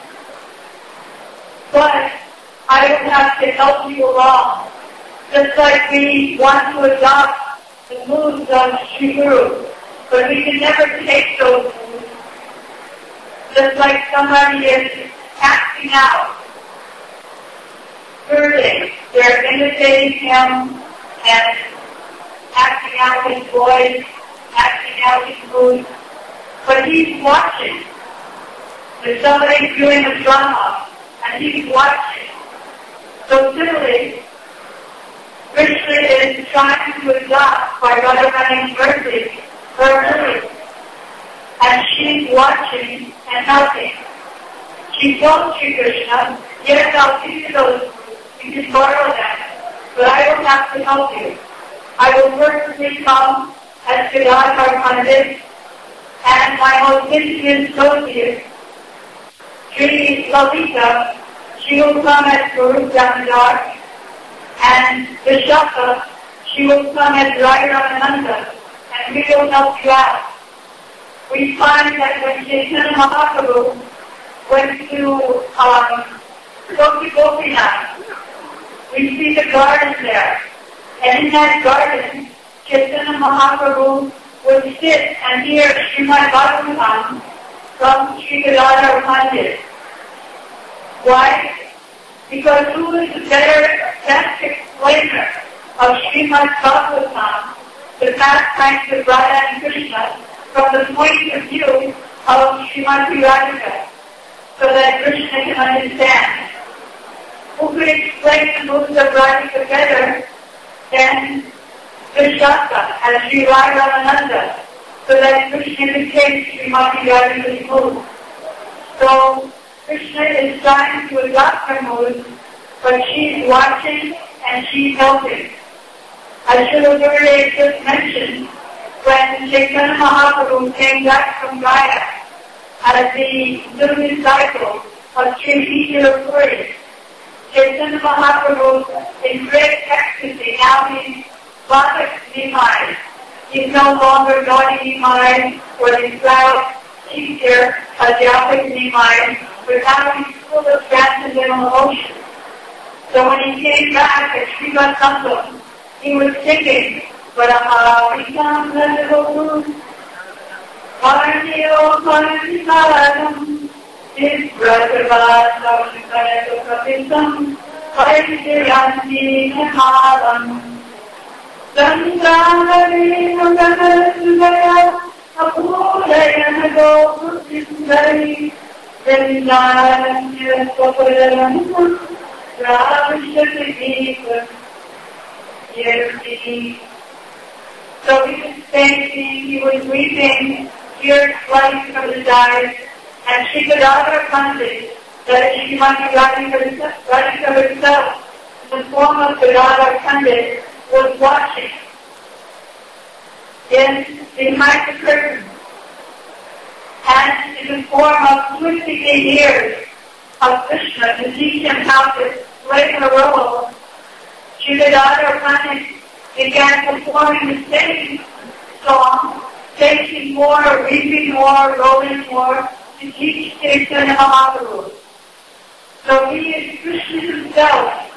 but I will have to help you along. Just like we want to adopt the moods of Sri Guru, but we can never take those moods. Just like somebody is acting out. Thirdly, they're imitating him and acting out his voice, acting out his mood, but he's watching. There's somebody doing a drama, and he's watching. So similarly, Krishna is trying to adopt by Radharani's mercy her mood, and she's watching and helping. She told Sri Krishna, yes, I'll give you those moods, you can borrow them, but I will have to help you. I will personally come as Gadadhar Pandit, and my most intimate associate, Sri Lalita, she will come as Guru Damodar, and Vishaka, she will come as Radha Ramananda, and we will help you out. We find that when Chaitanya Mahaprabhu went to um, Gopi Gopinath, we see the garden there. And in that garden, Chaitanya Mahaprabhu would sit and hear Srimad Bhagavatam from Sri Gadadhar Pandit. Why? Because who is the better, best explainer of Srimad Bhagavatam, the pastimes of Radha and Krishna, from the point of view of Srimati Radhika, so that Krishna can understand? Who could explain the moods of Radhika better than Vishaka and Sri Radha Ramananda, so that Krishna became Srimati Radhika's mood? So Krishna is trying to adopt her mood, but she's watching and she's helping. As Srila Gurudev just mentioned, when Chaitanya Mahaprabhu came back from Gaya as the new disciple of Sri Ishvara Puri, Chaitanya Mahaprabhu, in great ecstasy, now he's Vatak Nimai. He's no longer naughty Nimai or the proud teacher, Adhyapik Nimai, but now he's full of transcendental emotion. So when he came back at Srimad Sangam, he was singing, Varahamikam Nadagokum, Varniyo Varnikaram, His Brajavasam Karatokapisam, Vaishyayanti Namalam, Sangavari Muganasudaya, Apurayana Gokusindari, Vrindaranya Swaparanam, Ravishyadeepa, Yerti. So he was fainting, he was weeping, tears flowing from his eyes, and Sri Gadadhar Pandit, that is Srimati Radhika herself, in the form of Gadadhar Pandit, was watching. In behind the curtain, and in the form of twenty-eight years of Krishna to teach him how to play the role, Sri Gadadhar Pandit began performing the same song, taking more, weeping more, rolling more, to teach Chaitanya Mahaprabhu. So he is Krishna himself,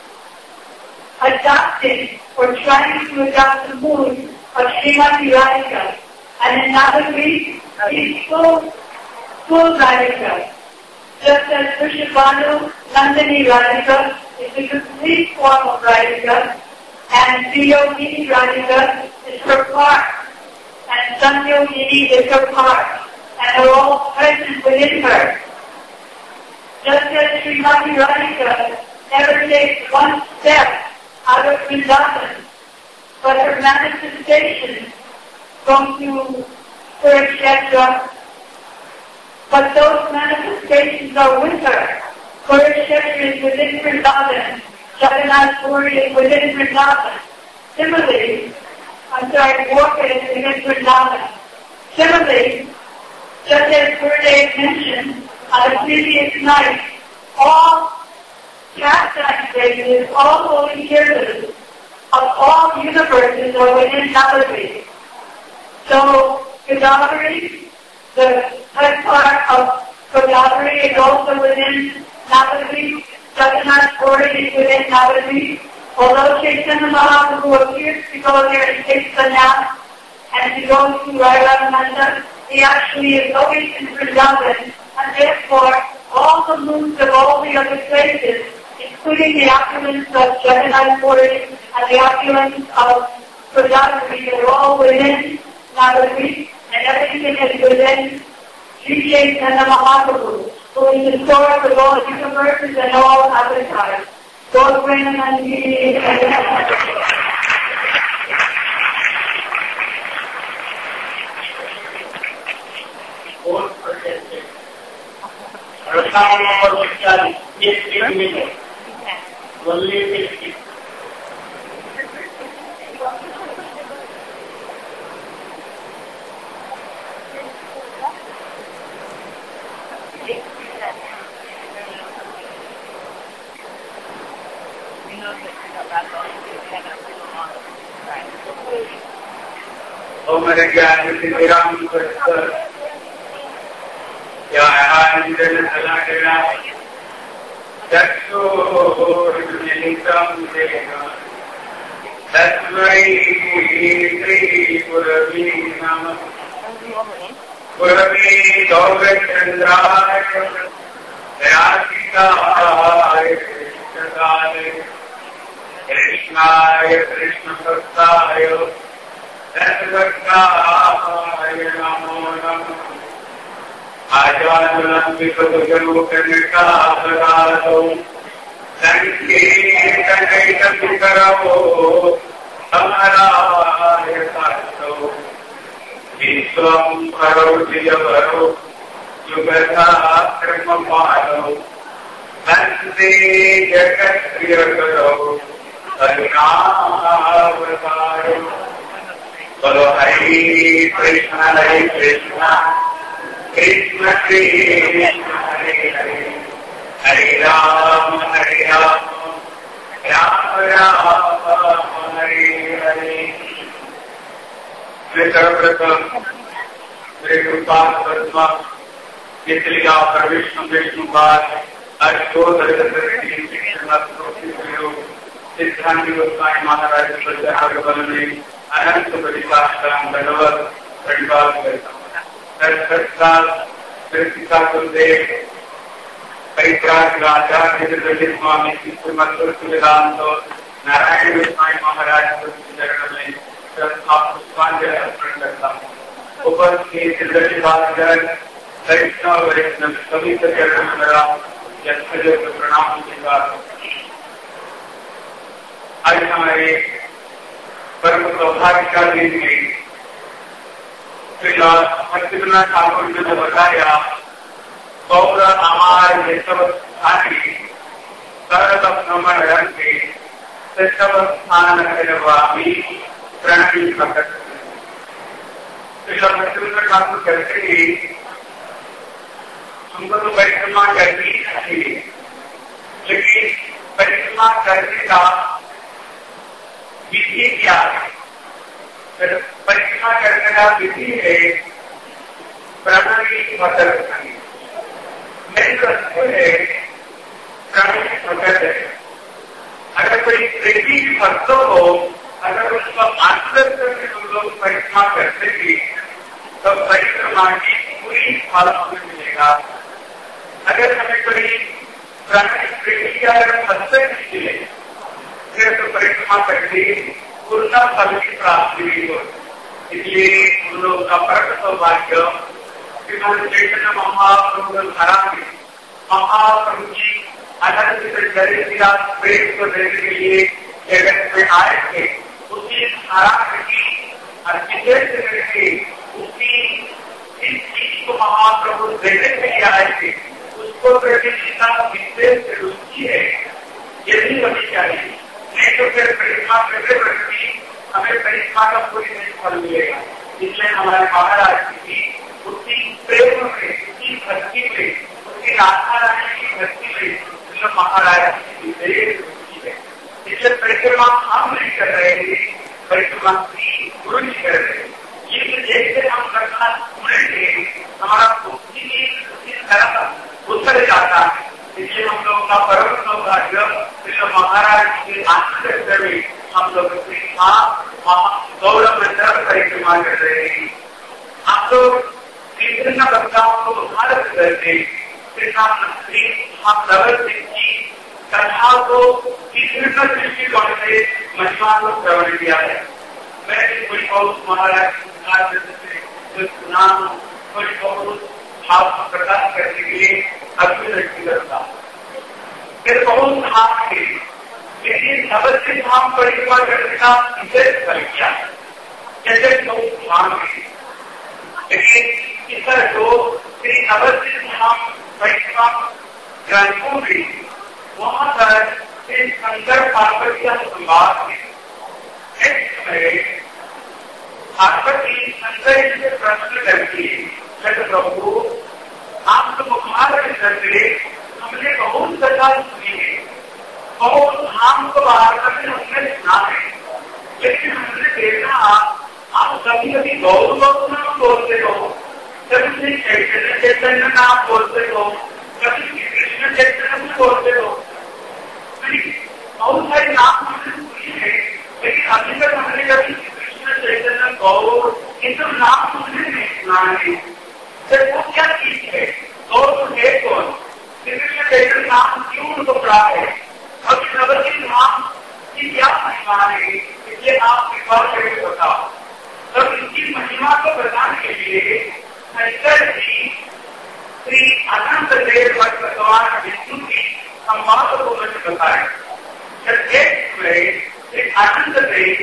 adopting or trying to adopt the mood of Srimati Radhika. And in Navadvip, he's full, full Radhika. Just as Vrishabhanu, Nandini Radhika is the complete form of Radhika, and Sriyogini Radhika is her part, and Sanyogini is her part, and they're all present within her. Just as Srimati Radhika never takes one step out of Vrindavan, but her manifestations come to Kurukshetra, but those manifestations are with her. Kurukshetra is within Vrindavan, Jagannath Puri is within Vrindavan. Similarly, I'm sorry, Dwarka is within Vrindavan. Similarly, just as Gurudev mentioned on the previous night, all pastime stages, all holy kirtans of all universes are within Navadvip. So, Godavari, the head part of Godavari is also within Navadvip. Jagannath Puri is within Navadvip. Although Chaitanya Mahaprabhu appears to go there and take sannyas and to go to Radha, he actually is always in Vrindavan, and therefore all the moods of all the other places, including the opulence of Jagannath Puri and the opulence of Godavari, are all within Navadvip, and everything is within Sri Chaitanya Mahaprabhu, who is the source of all universes and all avatars. God bring them and be Fourth protested. Rasam number forty, yes, eight minutes. Only fifty. Oh, मेरे ज्ञान से विराम कर या आनंदन सला देना चक्षुर्निलितम देना तस्मै श्री गुरवे नमः गुरवे गौरचंद्राय दयासिताय कृष्णाय कृष्णाय कृष्णभक्ताय दशभक्ताय नमो नमः आजानुलंबितभुजमुखनिकासरादौ संकीर्तनैकपितरौ समराय साधौ विश्वं करोति यवरौ युगधाक्रमपालौ वन्दे जगत्प्रियकरौ करुणावतारौ बोलो हरि कृष्ण हरे कृष्ण कृष्ण कृष्ण हरे हरे हरे राम हरे राम राम राम हरे हरे। मैं सर्वप्रथम मेरे कृपा पद्मा निचलिया पर विष्णु विष्णुपाद आज दो तरह की सिद्धांत गोस्वामी महाराज बल में अनंत परिभाषा धनवत परिवार करता गुरुदेव परित्राग आचार्य स्वामी वेदांत नारायण गोस्वामी महाराज चरण में पुष्पांजलि अर्पण करता हूँ। उपस्थित वैष्णव वैष्णव सभी चरण में मेरा प्रणाम स्वीकार। आज हमारे परम सौभाग्यशाली दिन में भक्तिनाथ ठाकुर ने जो बताया गौर हमारे ये सब स्थानी सरल भ्रमण रंगे सब स्थान स्वामी प्रणवी प्रकट भक्तिनाथ ठाकुर कहते हैं हमको तो परिक्रमा करनी चाहिए, लेकिन परिक्रमा करने का विधि क्या है? परिक्रमा करने का विधि है प्रणवी प्रकट करनी। मेरी प्रश्न है प्रणवी प्रकट है। अगर कोई प्रेमी भक्त हो, अगर उसको आंतर करके हम लोग परिक्रमा करते हैं तो परिक्रमा की पूरी फल हमें मिलेगा। अगर हमें कोई प्रेमी अगर फंसते नहीं मिले फिर तो परिक्रमा करके पूर्ण फल की प्राप्ति नहीं हो। इसलिए उन लोगों का परम सौभाग्य चैतन्य महाप्रभु धारा में महाप्रभु की अनंत प्रेम को देने के लिए जगत में आए थे। उसी धारा की विशेष करके उसी इस चीज को महाप्रभु देने के लिए आए थे। उसको प्रतिष्ठा विशेष रुचि है, यही होनी चाहिए। नहीं तो फिर परिक्रमा करते प्रति हमें परिक्रमा का पूरी नहीं फल मिलेगा। इसलिए हमारे महाराज जी उसी प्रेम में, उसी भक्ति में, उसकी राधा रानी की भक्ति में जो महाराज की विशेष रुचि है। इसलिए परिक्रमा हम नहीं कर रहे हैं, परिक्रमा की गुरु जी कर रहे हैं। ये जैसे हम करना सुनेंगे हमारा बुद्धि भी उसी तरह उतर जाता है। इसलिए हम लोगों का परम सौभाग्य महाराज के आश्रय में हम लोग गौरव मंत्र परिक्रमा कर रहे हैं। हम लोग विभिन्न कथाओं को भारत करते हम नगर सिंह की कथा को विभिन्न दृष्टिकोण से महिमा को श्रवण किया है। मैं कोई बहुत महाराज सुना कोई बहुत भाव प्रकाश करने के लिए अभिव्यक्ति करता हूँ। फिर बहुत धाम है, लेकिन अवश्य धाम परिक्रमा करने का विशेष फल क्या है? जैसे बहुत धाम है, लेकिन इधर जो श्री अवश्य धाम परिक्रमा ग्रंथों में वहां पर शंकर पार्वती का संवाद है। पार्वती शंकर से प्रश्न करती है, प्रभु आप तो मुखार करते हमने बहुत कथा सुनी है, बहुत धाम को बाहर में हमने सुना है, लेकिन हमने देखा आप कभी कभी गौर गौर नाम बोलते हो, कभी चैतन्य चैतन्य नाम बोलते हो, कभी कृष्ण चैतन्य बोलते हो। बहुत सारे नाम हमने सुनी है, लेकिन अभी तक हमने कभी कृष्ण चैतन्य गौर इन सब नाम हमने नहीं सुना है। वो क्या चीज है? और तो है कौन? कृष्ण चैतन्य नाम क्यों उनको पड़ा है? और नवदीप नाम की क्या महिमा है? इसलिए आप कृपा करके बताओ। तब इनकी महिमा को बताने के लिए शंकर जी श्री अनंत देव भगवान विष्णु की संवाद को मैंने बताया। श्री अनंत देव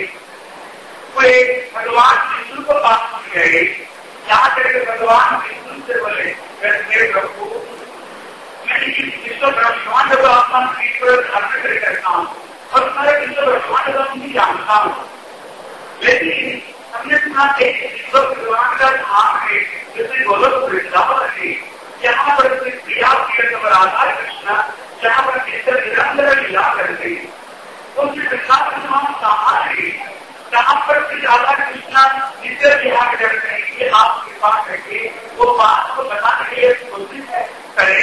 भगवान विष्णु को पास गए, यहाँ करके भगवान विष्णु से बोले प्रभु मैं विश्व ब्रह्मांड को अपना अर्पित करता हूँ और सारे विश्व ब्रह्मांड को नहीं जानता हूँ, लेकिन हमने सुना विश्व ब्रह्मांड का धाम है जैसे गोलोक वृंदावन है, जहाँ पर प्रिया राधा कृष्ण जहाँ पर निरंतर लीला करते तो कहाँ है जहाँ पर राधा कृष्णा नित्य विहार करते हैं कि आप कृपा करके वो बात को बताने के लिए कोशिश करे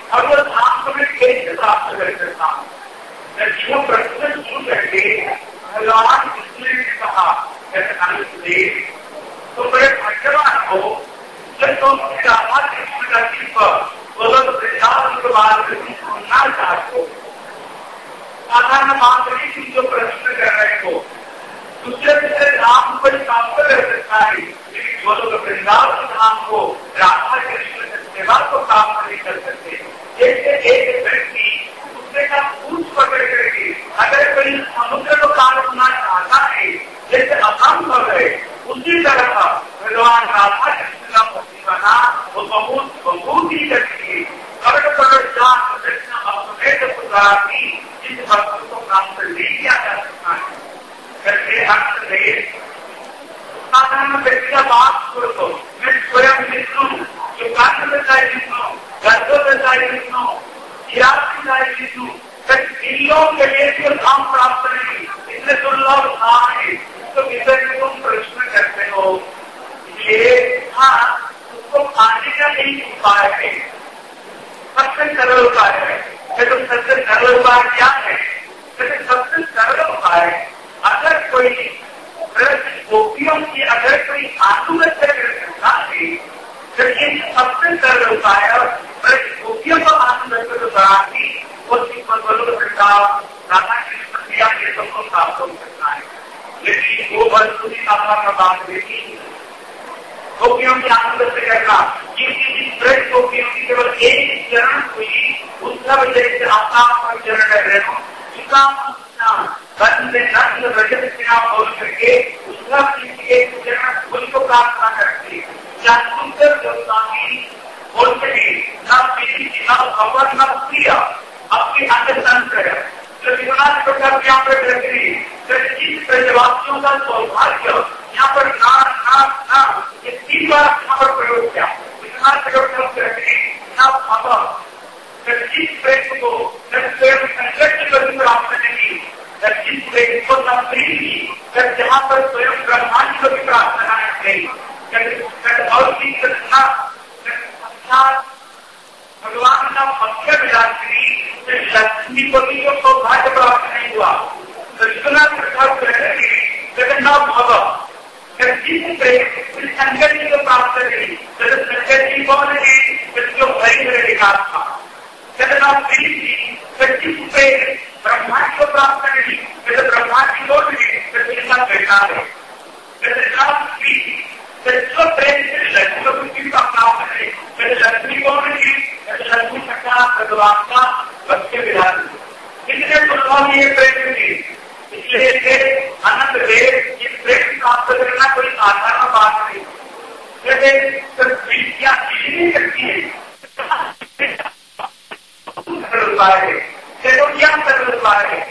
और वो धाम को मैं कैसे प्राप्त कर सकता हूँ? जो प्रश्न सुन करके भगवान कृष्ण ने कहा जैसे तो बड़े भाग्यवान हो जब तुम राधा कृष्ण का दीप बोलो तो प्रचार के बाद सुनना चाहते हो। साधारण बात नहीं कि जो प्रश्न कर रहे हो दूसरे दूसरे धाम को प्राप्त कर सकता है, लेकिन जो लोग वृंदावन धाम को राधा कृष्ण की सेवा को प्राप्त नहीं कर सकते। जैसे एक व्यक्ति दूसरे का पूछ पकड़ करके अगर कोई समुद्र को पार होना चाहता है जैसे असंभव है, उसी तरह भगवान राधा कृष्ण का भक्ति बना वो बहुत बहुत ही करती है। करोड़ करोड़ जान कृष्ण अपवेद पुराती जिस भक्त को प्राप्त नहीं किया जा सकता है। करके अंत में साधारण व्यक्ति का बात छोड़ दो, मैं स्वयं विष्णु जो कांड में विष्णु गर्भ में विष्णु विष्णु दिल्लों के लिए जो धाम प्राप्त नहीं इसलिए दुर्लभ धाम है, तो विषय में तुम प्रश्न करते हो। इसलिए हाँ उसको पाने का यही उपाय है, सबसे सरल उपाय है। तो सबसे सरल उपाय क्या है? सबसे सरल उपाय अगर कोई गोपियों की अगर कोई आत्महत्या कर सकता है तो ये सबसे सरल उपाय गोपियों को आत्महत्या को बढ़ाती राधा कृष्ण क्रिया ये सबको प्राप्त हो सकता है। लेकिन वो बंधु का बात देखी गोपियों की आत्महत्या करना जिस गोपियों की केवल एक चरण हुई उसका वजह से आत्मा चरण रहना बोल करके उसका एक चरण उनको प्रार्थना करती है। सुंदर गोस्वामी बोलते हैं न पीढ़ी न खबर न प्रिय अपनी अंततंत्र है जो विश्वनाथ प्रकार यहाँ पर रखी जिस प्रजवासियों का सौभाग्य यहाँ पर ना ना ना ये तीन बार यहाँ पर प्रयोग किया विश्वनाथ प्रयोग रखी न खबर जिस प्रेम को स्वयं संकट को प्राप्त नहीं जिस प्रेम को न प्रीति जहाँ पर स्वयं ब्रह्मांड को भी प्रार्थना नहीं और की कृष्णा भगवान का भक्ष्य विलासी लक्ष्मी को भी जो सौभाग्य प्राप्त नहीं हुआ कृष्णा जगन्नाथ भव जिस प्रेम संकट को प्राप्त नहीं संकट जी कौन है जो भय विकास था जगन्नाथ प्रीति प्रेम ब्रह्मांड को प्राप्त नहीं जैसे ब्रह्मांड की लोट है बेकार है जो प्रेम से लक्ष्मी का प्राप्त है जैसे लक्ष्मी कौन है लक्ष्मी का भगवान का भक्ष्य विधान इसलिए दुर्लभ ये प्रेम थी। इसलिए आनंद देव ये प्रेम प्राप्त करना कोई साधारण बात नहीं। जैसे विद्या नहीं करती है देखो क्या सरल उपाय है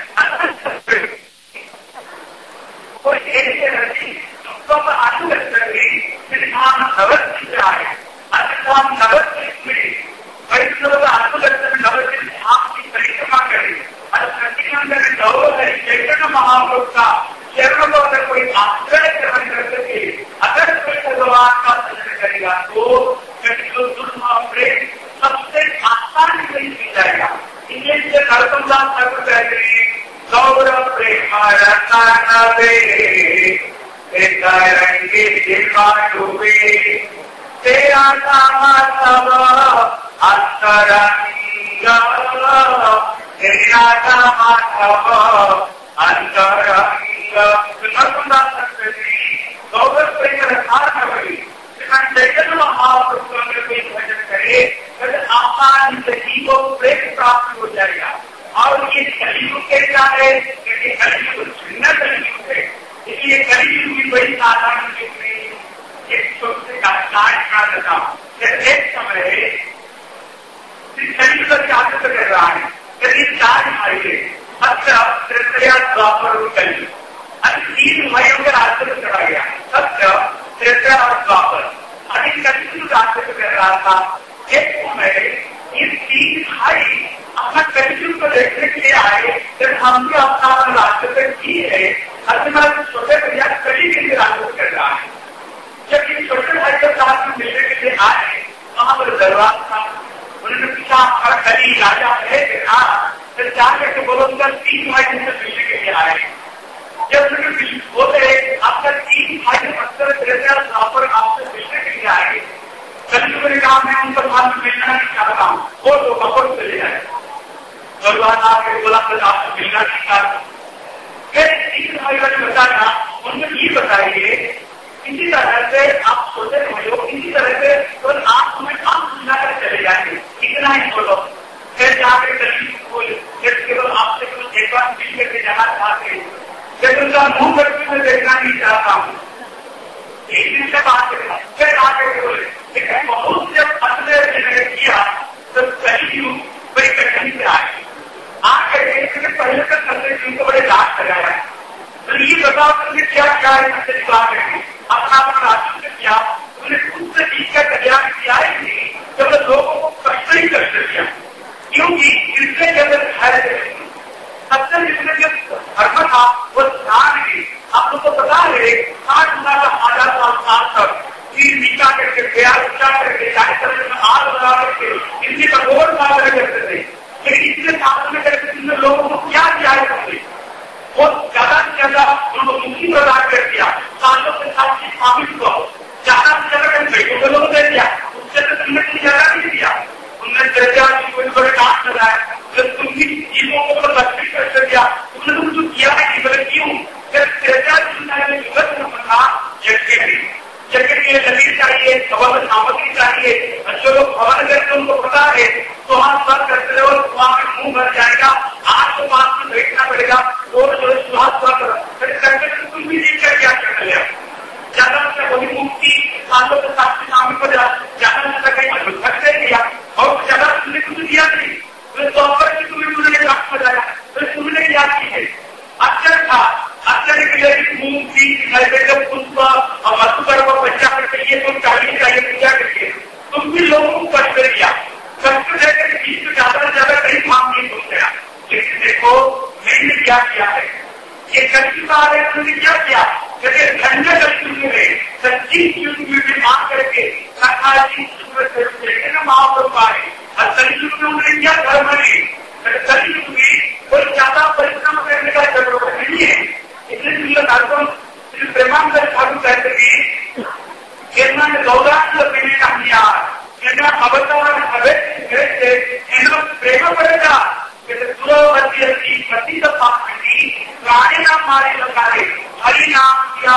कोई ऐसे नहीं उसको आलू करेंगे फिर हम नवत जाए अच्छा हम नवत मिले वैष्णव का आलू दर्शन नवत धाम की परिक्रमा करें और प्रतिमा करें गौरव है चैतन्य महाप्रभु का चरणों को अगर कोई आश्रय ग्रहण कर सके अगर कोई भगवान का दर्शन करेगा तो प्रेम सबसे आसान नहीं मिल जाएगा। इंग्लिश से नरसमदास ठाकुर कहते हैं गौरव प्रेम रंगे डूबे तेरा नाम सब अंतरंग तेरा नाम सब अंतरंग नरसमदास ठाकुर गौरव प्रेम रखा नवरी चैतन्य महाप्रभु अगर कोई भजन करे तो आसान सही को प्रेम प्राप्त हो जाएगा। और ये कलियुग कैसा है क्योंकि कलियुग भिन्न कलियुग है, इसलिए कलियुग भी बड़ी साधारण युग नहीं। एक छोटे का कार्य था एक समय कलियुग का चार्ज कर रहा है करीब चार भाई है सत्य त्रेतया द्वापर और कलियुग अभी तीन भाइयों का रास्ते चढ़ा गया सत्य त्रेतया और द्वापर अभी कलियुग रास्ते कर रहा था। एक समय ये तीन भाई अपना कलियुग को देखने के लिए आए जब हम भी अपना रास्ते पर की है हमारे छोटे भैया कलियुग के रास्ते कर रहा है। जब ये छोटे भाई के साथ में मिलने के लिए आए वहां पर दरबार था उन्होंने पूछा इनसे मिलने के लिए आए। जब फिर बोले आपका तीन भाई पत्थर पर आपसे मिलने के लिए आए, कल ने कहा मैं उनका साथ मिलना नहीं चाहता हूँ, वो तो कपड़ चले जाए। भगवान आके बोला आपसे मिलना नहीं चाहता। फिर तीन भाई ने बताया, उनको ये बताइए इसी तरह से आप सोचे रहे हो, इसी तरह से तो आप हमें काम सुना कर चले जाएंगे, इतना ही बोलो। फिर जाकर केवल आपसे केवल एक बार मिल करके जाना चाहते, फिर उनका मुंह करके मैं देखना नहीं चाहता हूँ। एक दिन से बात करें, फिर आगे बोले लेकिन बहुत जब अपने जिन्हें किया तो कहीं बड़ी कठिन से आए आकर के पहले तक करते उनको बड़े लाभ लगाया। तो ये बताओ तुमने क्या क्या है अपना अपना राष्ट्र से किया, तुमने खुद से चीज का कल्याण किया है नहीं, जब लोगों को कष्ट ही कष्ट किया, क्योंकि इससे जब सबसे जिसने जो धर्म था वो ध्यान की आप लोग को पता है आठ हजार हजार साल साल तक तीन नीचा करके गया ऊंचा करके चाहे तरह में आग लगा करके इनकी कठोर साधना करते थे, लेकिन इसलिए साधना करके तुमने लोगों को क्या किया है तुमने बहुत ज्यादा से ज्यादा उनको मुक्ति प्रदान कर दिया, सालों के साथ ही स्वामित्व को ज्यादा से ज्यादा बेटों को लोग दे दिया, उससे तो तुमने कुछ ज्यादा नहीं दिया। तुमने दर्जा की कोई बड़े डांस लगाया, जब तुमने जीवों को लक्ष्मी कर दिया, तुमने तुम जो किया है बोले क्यों दर्जा था यज्ञ यज्ञ के लिए लकड़ी चाहिए, कवल सामग्री चाहिए, जो लोग भवन करते उनको पता है तो हम सब करते रहो वहां में मुंह भर जाएगा, आज तो पास में बैठना पड़ेगा, और जो सुहास करके तुम भी जीत कर क्या कर लिया ज्यादा से वही मुक्ति सालों के साथ सामने पर ज्यादा से कहीं भटक दिया और ज्यादा तुमने कुछ दिया नहीं, तो तुम्हें तुमने प्राप्त हो जाएगा, तो तुमने क्या की है अक्षर था अक्षर के लिए मूर्ति पुष्प और मधुकर को बच्चा करके ये तुम चाहिए चाहिए पूजा करके तुम भी लोगों को कष्ट किया, कष्ट देकर चीज तो ज्यादा से ज्यादा कहीं काम नहीं हो गया। लेकिन देखो मैंने क्या किया है, ये कष्ट का है तुमने क्या किया, जैसे ठंडे कष्ट में सच्ची चीज में मांग करके न महापुर पाए और कलयुग में उन्होंने क्या धर्म है, कलयुग में कोई ज्यादा परिश्रम करने का जरूरत नहीं है। इसलिए धर्म प्रेमांतर ठाकुर कहते हैं गौरांग कन्या अवतार प्रेम पड़ेगा पति प्राणी नाम मारे लगाए हरि नाम किया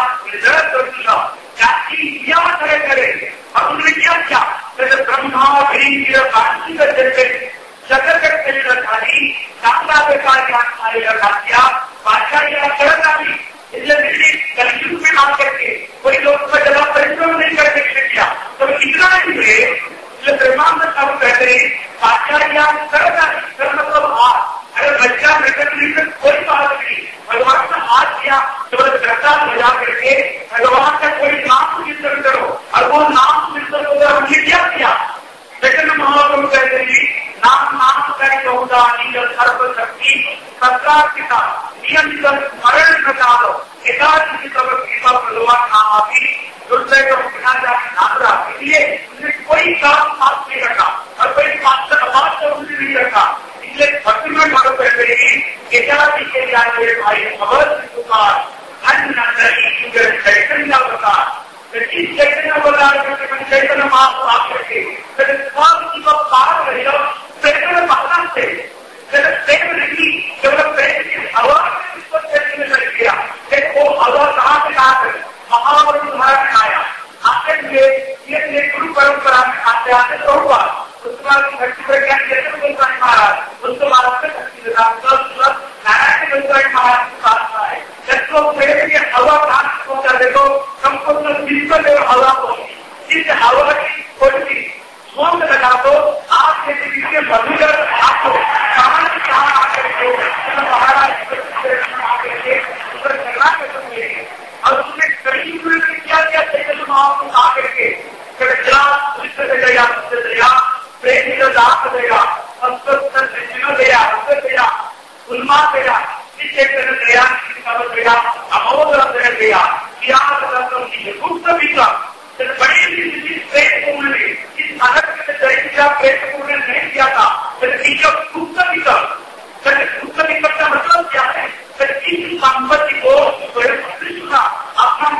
जाति किया करे करे और उन्होंने क्या किया जैसे ब्रह्मा कांची करते जगत के रखाली कांदा कार्य लगा दिया बादशाह करदारी, इसलिए कलयुग में आ करके कोई लोग का ज्यादा परिश्रम नहीं करने के लिए किया, तो इतना ही है इसलिए ब्रह्मांड सब कहते हैं बादशाह करदारी कर मतलब हाथ, अगर बच्चा मृत कोई बात नहीं, भगवान का हाथ किया तो श्रद्धा बजा करके भगवान का कोई नाम कीर्तन करो और वो नाम कीर्तन होगा हमने क्या किया। लेकिन महाप्रभु कहते हैं नाम नाम करके होगा निजल सर्वशक्ति सरकार के साथ नियमित स्मरण प्रचारो एकादशी सब कृपा भगवान नाम आती दुर्दय को बिना जाने नाम रहा, इसलिए उसने कोई काम साथ नहीं रखा और कोई बात उसने नहीं रखा। इसलिए भक्ति में मानो कहते हैं एकादशी के लिए भाई अवश्य पुकार चैतन्य अवतार जिस चैतन्य अवतार चैतन्य माप प्राप्त करके पार रहेगा चैतन्य भावना से प्रेम नहीं केवल प्रेम की हवा इसको चैतन्य कर दिया, वो हवा कहाँ से कहा है महावरुण तुम्हारा में आया आते हुए ये गुरु परंपरा में आते आते तो हुआ उसके बाद भक्ति प्रज्ञान चेतन गोस्वामी महाराज उसके बाद नारायण गोस्वामी महाराज के पास आए, जिसको प्रेम की हवा कहाँ से पहुंचा देखो हमको तो जिसको हवा पहुंची, जिस हवा की पहुंची सोच लगा तो आपके पीछे मधुकर आपको कहाँ से कहाँ आकर के महाराज और उसने कहीं क्या क्या चैतन्य महाप्रभु को आकर के गया प्रेम देगा गया गया उन्मा गया इस चैतन्य गया गया अमोद गया गुप्त विश्व बड़ी प्रेम को उन्होंने इस अलग प्रेम को उन्होंने नहीं किया था, गुप्त विकल्प गुप्त विकल्प का मतलब क्या है,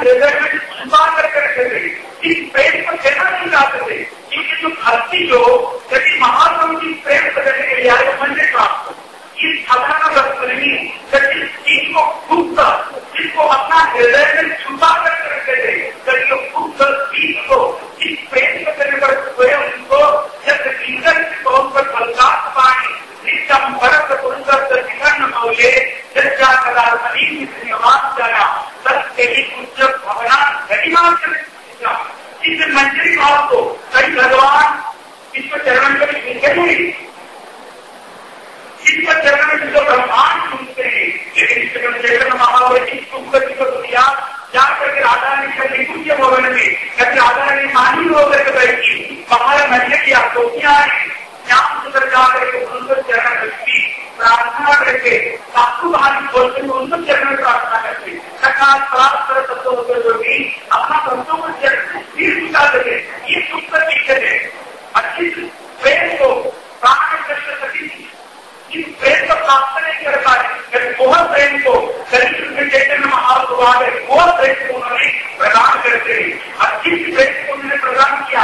हृदय में छुपा करके रखे थे, इस प्रेम को कहना नहीं चाहते थे, क्योंकि जो भक्ति जो यदि महाप्रभु की प्रेम करने के लिए आए मंदिर प्राप्त इस साधारण वस्तु नहीं, जिस चीज को गुप्त जिसको अपना हृदय में छुपा करके रखे थे, कभी गुप्त चीज को इस प्रेम को करने पर स्वयं उनको जब टीचर के तौर पर बलगात पानी नित्यम भरत पुरुष शिखर मौले चर्चा कला निवास जाना सत्य ही उच्च भवना घटिमा इस मंत्री भाव को कई भगवान इसको चरण में लिखे इसका चरण में जो ब्रह्मांड सुनते हैं, लेकिन चैतन्य महावर की सुखती को दिया जाकर के राधा ने कभी पूज्य भवन में कभी राधा ने मानी होकर के बैठी बाहर महीने की आकोटियां आई श्याम सुंदर जाकर के उनको चरण रखती प्रार्थना करके साधु भारी बोलते हुए उनको चरण में प्रार्थना करते तथा प्राप्त कर तत्व होकर जो भी अपना भक्तों को चरण सिर झुका सके ये सुख का पीछे है अच्छी प्रेम को प्राण कर सकी इस प्रेम को प्राप्त नहीं कर पाए, बहुत प्रेम को चैतन्य महाप्रभु है बहुत प्रेम को उन्होंने प्रदान करते हैं और जिस प्रेम को उन्होंने प्रदान किया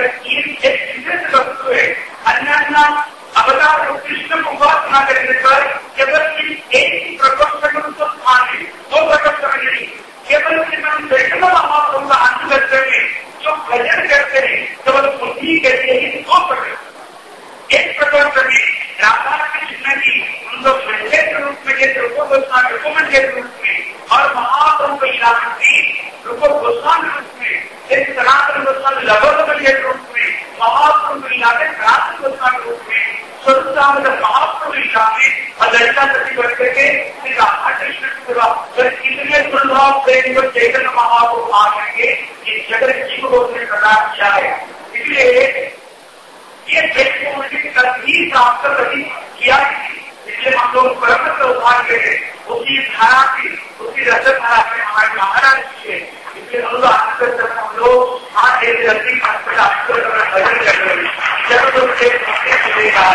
वस्तु है अन्य अवतार कृष्ण को उपासना करने पर केवल एक प्रकोष्ठ को स्थान है, दो प्रकोष्ठ नहीं, केवल चैतन्य महाप्रभु का अंत में जो भजन करते हैं केवल बुद्धि के लिए ही दो प्रकोष्ठ एक प्रकोष्ठ में राधा कृष्ण की उनको संजय के रूप में जैसे रूप गोस्वामी रूपमन के रूप में और महाप्रभु को इलाकी रूप गोस्वामी रूप में जैसे सनातन गोस्वामी लभोदमन के रूप में महाप्रभु को इलाके सनातन गोस्वामी रूप में स्वरूप महाप्रभु इलाके और ललिता सती बढ़ करके श्री राधा कृष्ण की सेवा कितने सुलभाव प्रेम को चैतन्य महाप्रभु आ करके इस जगत जीव को उसने प्रदान किया है। इसलिए ये प्रेम को कभी प्राप्त कभी किया, इसलिए हम लोग परम का उद्धार करें उसी धारा की उसी रस धारा में हमारे महाराज जी है, इसलिए हम लोग आकर जब हम लोग आज एक रस्सी भजन कर रहे हैं जब लोग मिलेगा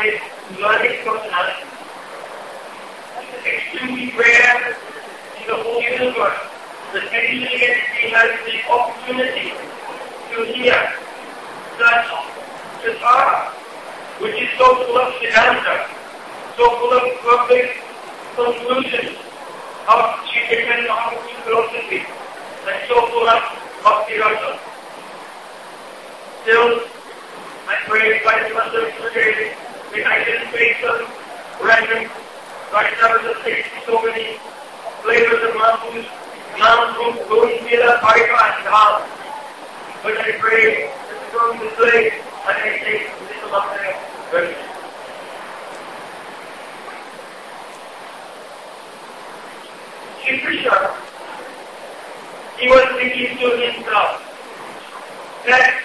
extremely rare in the whole whole universe, that any entity has the opportunity to hear such Siddhartha, which is so full of Siddhanta, so full of perfect conclusions of Sri Chaitanya Mahaprabhu's philosophy, and so full of Bhakti Rasa. Still, I pray by the Master today that I can face some random Vaishnavas that take so many flavors of Mahaprabhu's non-fruit, going to the Harika and Dham. But I pray that from this place, I can take this amount of version. Shri Krishna, he was thinking to himself that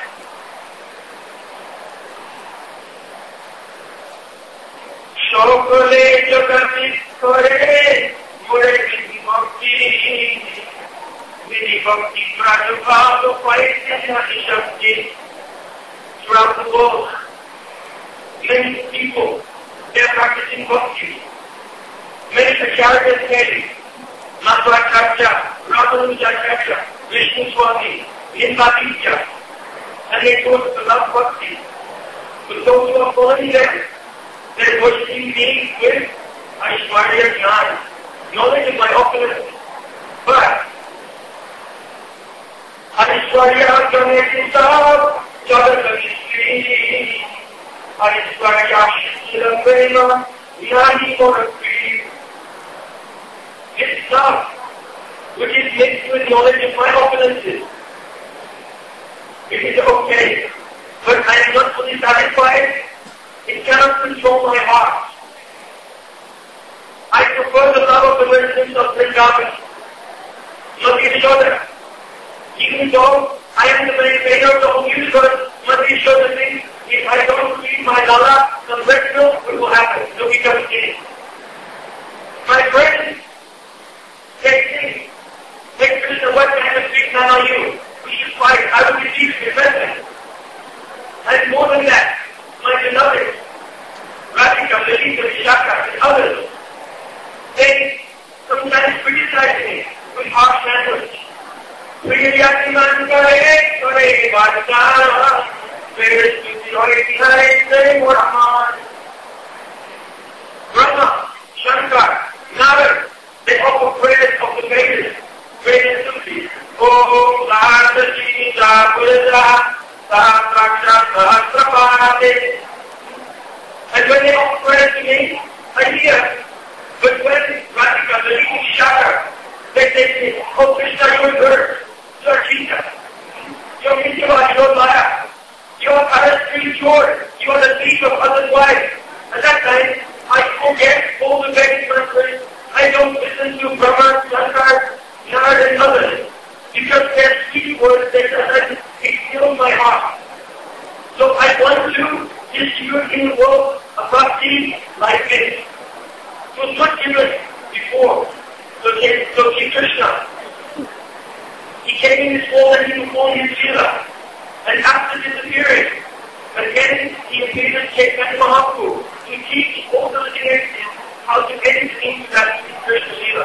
Shokole Jagati Kore Mure Vidi Bhakti Vidi Bhakti Prajabhava Paitya Shakti. Throughout the world, many people, they are practicing bhakti. Many Acharyas came, Madhvacharya, Ramanujakarya, Vishnu Swami, Indaditya, and they told us about bhakti. But those who are following them, they are worshipping beings with Aishwarya Jnana, knowledge of my opulence. But Aishwarya Jnana Jadagati Aishwarya Shila Prema Nani Morakri. It's love which is mixed with knowledge of my opulences. It is okay, but I am not fully satisfied. It cannot control my heart. I prefer the love of the residents of Vrindavan, Mati Yashoda. Even though I am the maintainer of the whole universe, Mati Yashoda thinks, if I don't feed my Lala some bread milk, what will happen? He'll become king. My friends, take me. Take Krishna, what kind of big man are you? We should fight. I will receive your message. And more than that, my beloved, Radhika, Lalita, Vishaka, and others, they sometimes criticize me with harsh language. Priyati man kare, kare vajana, where is the authority behind Brahman? Brahma, Shankar, Narad, they offer prayers of the Vedas, Vedas Sufis. Om Lahadasi Jagurja, Sahatraksha Sahasrapade. And when they offer prayers to me, I hear. But when Radhika, Lalita, Vishaka, they say to me, oh Krishna, you are good. You are Jesus. You are Mithiva, you are Maya. You are Parastri Jord. You are the thief of others' wives. At that time, I forget all the Vedic verses. I don't listen to Brahma, Shankar, Narad, and others. Because their sweet words, they just fill my heart. So I want to distribute in the world a bhakti like this. It was not given before. So, so Sri Krishna, he came in this world and he performed his Leela. And after disappearing, again he appeared as Chaitanya Mahaprabhu to teach all the lineages how to enter into that Krishna Leela.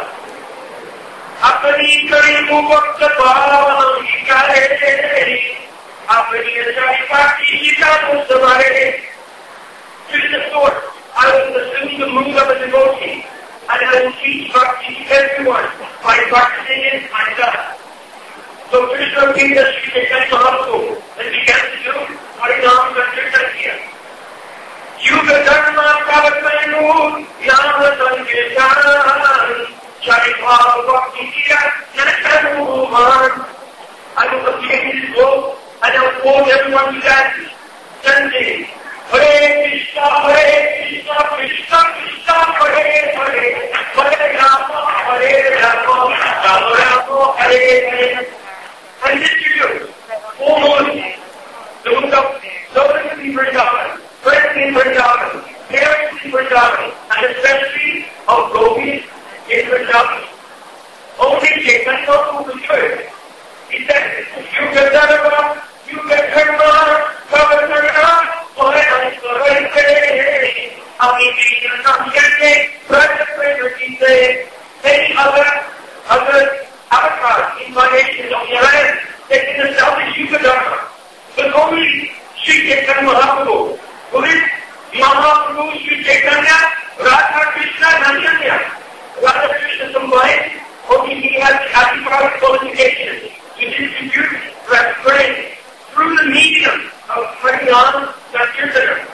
Apani kari mubhakta bhavam hikare, apani achari bhakti hikanu samare. To the source, I will assume the mood of a devotee, and I will teach bhakti to everyone by practicing it myself. So Krishna gave us Sri Chaitanya Mahaprabhu and began to do Harinam Sankirtan. Yuga Dharma Pravatmanu Yama Sankirtan Charipava Bhakti Kira Nanakaru Man. I will obtain this book and I will quote everyone to that Sunday. Hare Krishna, Hare Krishna, Krishna Krishna, Hare Hare, Hare Rama, Hare Rama, Rama Rama, Hare Hare. And distribute almost the book of Sodas in Vrindavan, friends in Vrindavan, parents in Vrindavan, and especially of gopis in Vrindavan. Only Chaitanya Mahaprabhu could do it. He said, you get dharma, you get dharma, Prabhupada, Ohe Ansvarite, Ami Vina Namjate, Prajapre Vajite, any other, other has the happy product qualification to distribute that grace through the medium of Harinam Sankirtanam.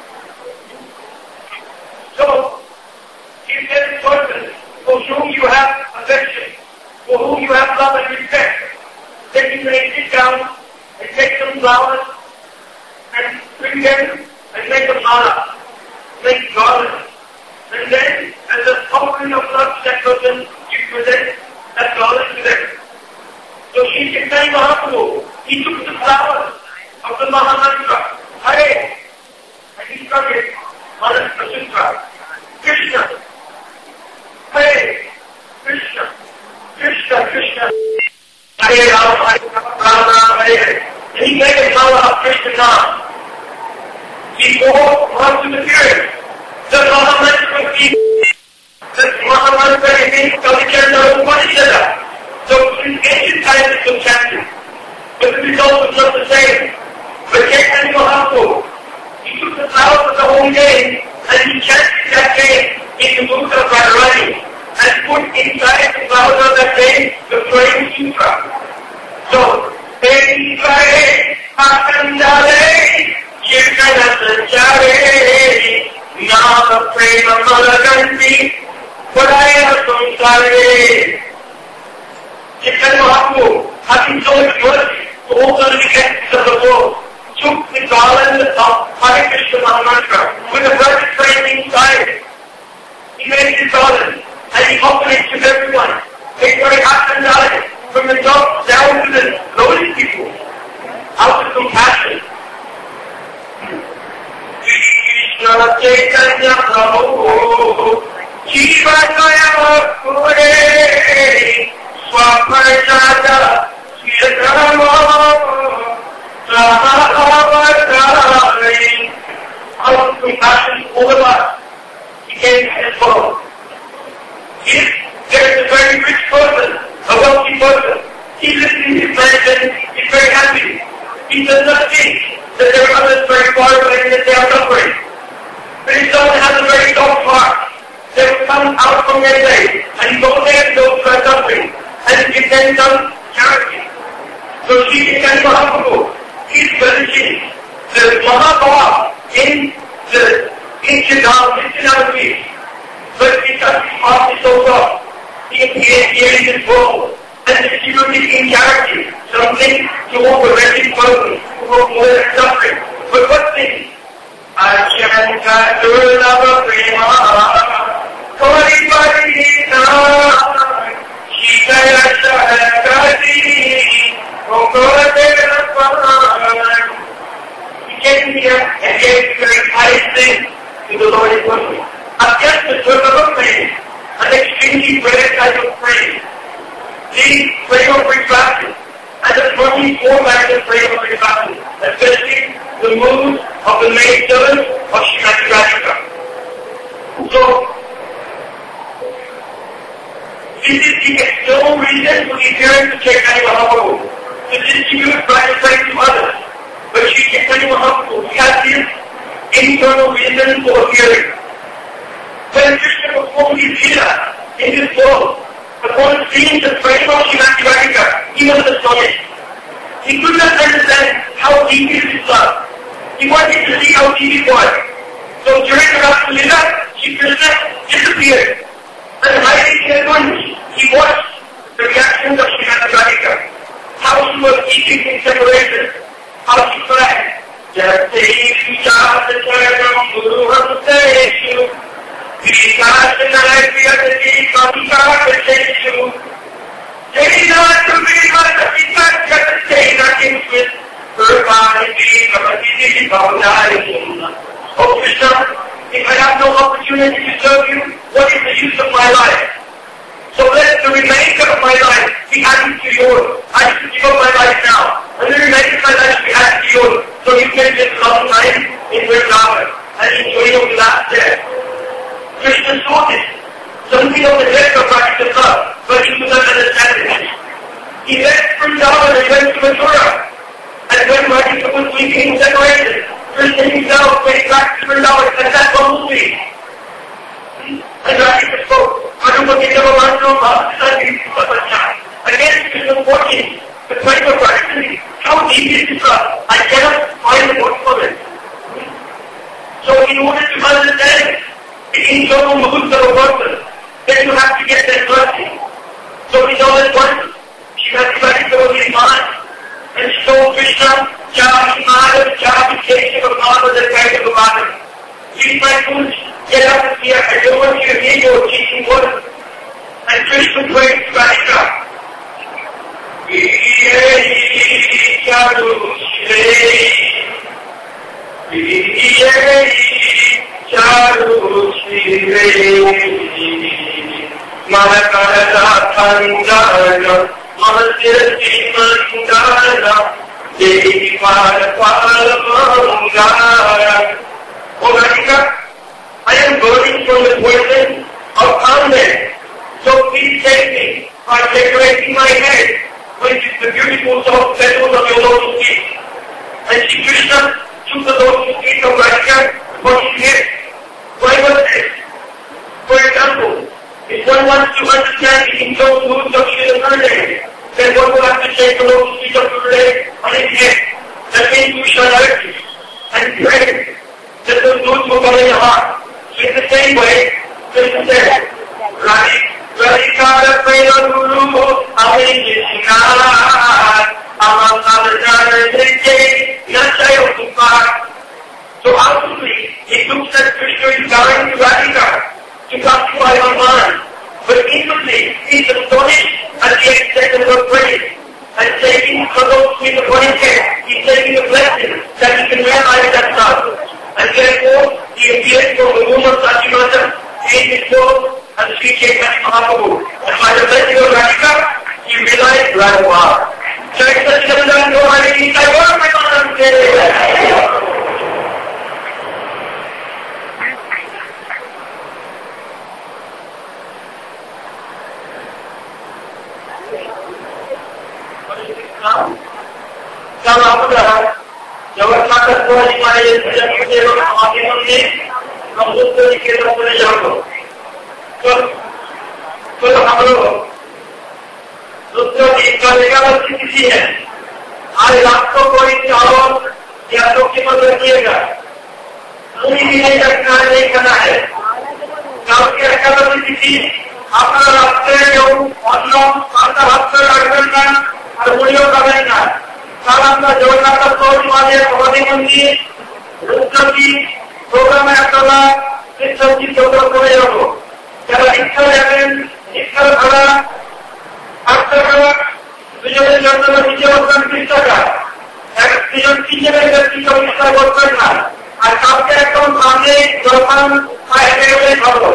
So, if there is a person for whom you have affection, for whom you have love and respect, then you may sit down and take some flowers and bring them and make a mala, make garlands. And then, as a offering of love to that person, you present that garland to them. So Sri Chaitanya Mahaprabhu, he took the flowers of the Mahamantra, Hare, and he struck it on a sutra, Krishna, Hare, Krishna, Krishna, Krishna, Hare Rama, Rama Rama, Hare. And he made a mala of Krishna Nam. Before months of the period, the Mahamantra was being, the Mahamantra is being Kavichanda Upanishada. So in ancient times it was chanted, but the result was not the same. But Chaitanya Mahaprabhu, he took the flowers of the whole day and he chanted that day in the book of Radharani and put inside the flowers of that day the Prema Sutra. So, Devi Kare, Akandale, Kirtana Sanchare, Nama Prema Malaganti, Padaya Samsare. Chaitanya Mahaprabhu, having so much mercy to all the rejects of the world, took the garland of Hare Krishna Mahamantra with a perfect frame inside. He made his garland and he offered it to everyone. They started asking from the top down to the lowest people, out of compassion. Krishna Chaitanya Prabhu, Jiva Gaya Kure, Swaparjata, Sriyakarama, Sahavatari. Out of compassion over us, he came as well. If there is a very rich person, a wealthy person, he lives in his mansion, he's very happy. He does not think that there are others very far away and that they are suffering. But if someone has a very soft heart, they will come out from their place and go there to those who are suffering and give them some charity. So Sri Chaitanya Mahaprabhu is relishing the Mahabhava in the ancient mythology. But because his heart is so soft, he appears here in this world and distributed in charity something to all the wretched persons who are more than suffering. But what thing? Ashyanka Durlava Prema Kori Parita Shikaya Shahakati Okoratera Paran. He came here and gave the very highest thing to the Lord in worship. Against the servant of praise, an extremely rare type of praise. The prayer of reflection, and the only format of prayer of reflection, especially the mood of the maid servant of Srimati Radhika. So, this is the external reason for the appearance of Chaitanya Mahaprabhu, to distribute private praise to others. But Sri Chaitanya Mahaprabhu, he has this internal reason for appearing. When Krishna performed his Leela in this world, upon seeing the frame of Srimati Radhika, he was astonished. He could not understand how deep is his love. He wanted to see how deep it was. So during the Rasa Leela, Sri Krishna disappeared. And hiding in a bunch, he watched the reactions of Srimati Radhika. How she was eating in separation. How she cried. Jate Vijata Charanam Guru Hamseshu Krishna Narayati Kamikakaseshu Jaina Tumima Tasita Jatasena Kinswit Purvani Kamati Bhavnari. Oh Krishna, if I have no opportunity to serve you, what is the use of my life? So let the remainder of my life be added to yours. I should give up my life now. And the remainder of my life be added to yours. So you can live long time in Vrindavan and enjoy your last death. Krishna saw this. Some people the death of practice of love, but he could not understand it. He left Vrindavan and went to Mathura. And when Radhika was weeping in separation, Krishna himself went back to Vrindavan and that one week. And Radhika spoke. Madhupati Navamantra Bhakti Sati Papacha. I cannot find the word for it. So in order to understand the internal moods of a person, then you have to get that blessing. So we know that one, she has studied the Holy Mind. And so Krishna, Chahi Madhav, Chahi Keshav, Madhav, the kind of a Madhav. Please my fools, get up and see, I don't want you to hear your teaching words. And Krishna prays to Radhika. Ye Charu Shri Ye Charu Shri Mahakara Thandana Mahasirti Mandana Devi Pada Pada Mangara. Oh Radhika, I am burning from the poison of anger. So please take me by decorating my head with the beautiful soft petals of your lotus feet. And Shri Krishna took the lotus feet of Radhika for his head. Why was this? For example, if one wants to understand the internal moods of Shri Radharani, then one will have to take the lotus feet of Gurudev on his head. That means we shall directly and pray that those moods will come in the heart. So in the same way, Krishna said, Radhika, Radhika Prema Guru Avinishna Amanadana Nitya Nachayo Tupa. So ultimately, it looks that Krishna is going to Radhika to satisfy her mind. But inwardly, he is astonished at the extent of her praise. And taking for those with the one head, he is taking a blessing that he can realize that love. And therefore, he appears from the womb of Satyamata, age is four, and Sri Chaitanya Mahaprabhu. And by the blessing of Radhika, he realized Radha. So it's such a long no Hari, I want my mother to say. कल आपका जगन्नाथ स्वामी हमारे जन्म के माध्यम से हम रुद्र जी के तरफ ले जाओ। कल कल हम लोग रुद्र जी का लेकर किसी है आज रात को कोई चावल या तो की मदद किएगा पूरी भी नहीं रखना नहीं करना है। कल के रखा किसी अपना रास्ते जो अन्न अंतर हफ्ते रखना और मुड़ियों का रहना सालाना जगन्नाथ स्वामी वाले भगवती मंदिर रुद्र की प्रोग्राम है अकला इस सब की प्रोग्राम को ले जाओ। जब इच्छा लेकिन इच्छा खड़ा अक्सर खड़ा विजय जन्म में विजय वर्तन किस्सा का एक सीजन की जगह व्यक्ति को इच्छा वर्तन करना और आपके अकाउंट सामने जवान आए हुए खबरों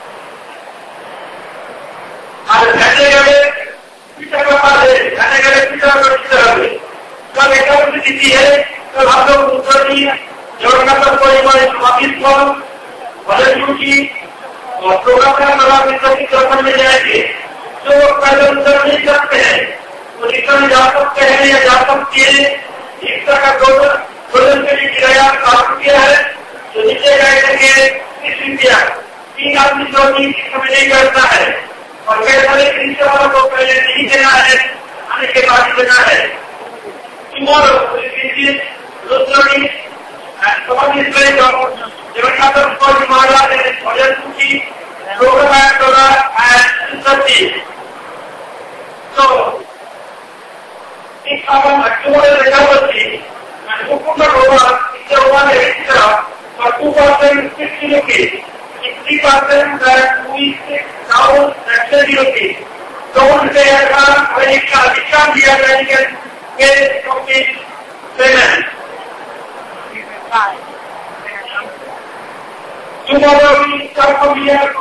और घटे गए पिता का पास है घटे गए पिता का पिता है कल एक और स्थिति है कल हम लोग उत्तर की जगन्नाथ परिवार ऑफिस पर बलजू की और प्रोग्राम का नवा मित्र की तरफ में जाएंगे जो पहले उत्तर नहीं करते हैं वो निकल जा सकते हैं या जा सकती है इस तरह का गोल्डन गोल्डन के लिए किराया काट किया है जो नीचे जाएंगे तीस रुपया तीन आदमी जो तीन समय नहीं करता है और कई सारे तीसरे वालों को पहले नहीं देना है आने के बाद देना है। Tomorrow, Rudrani, and someone is very good. Jagannatha Swami Maharaj and Bhajan Suki, Rogamatola and Sati. So, if someone accumulates recovery and Mukunda Roma, if they want to extra for two percent fifty rupees, if three percent that we now that's thirty rupees. Don't say that when it can't be a can get complete payment. Tomorrow we start from here.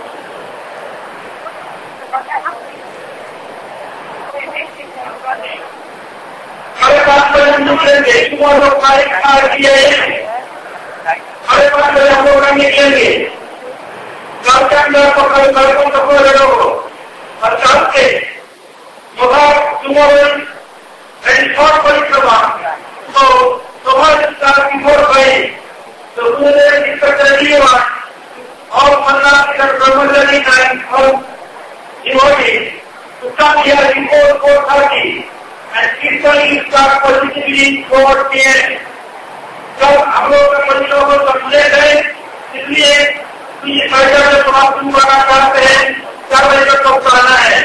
हमारे पास में हम निकलेंगे tomorrow हमारे car किए हमारे पास में हम लोग निकलेंगे कल के अंदर पकड़ कल को पकड़ लो और कल के सुबह tomorrow and thought परिक्रमा तो सुबह स्टार्ट बिफोर गए तो उन्होंने इसका चलिए और मन्ना इधर ब्रह्मचारी टाइम और डिवोटी उसका किया before four thirty and people start positively toward there. जब हम लोग के परिचयों को समझे गए, इसलिए ये परिचय में समाप्त करना चाहते हैं, चार बजे तक तो पढ़ाना है।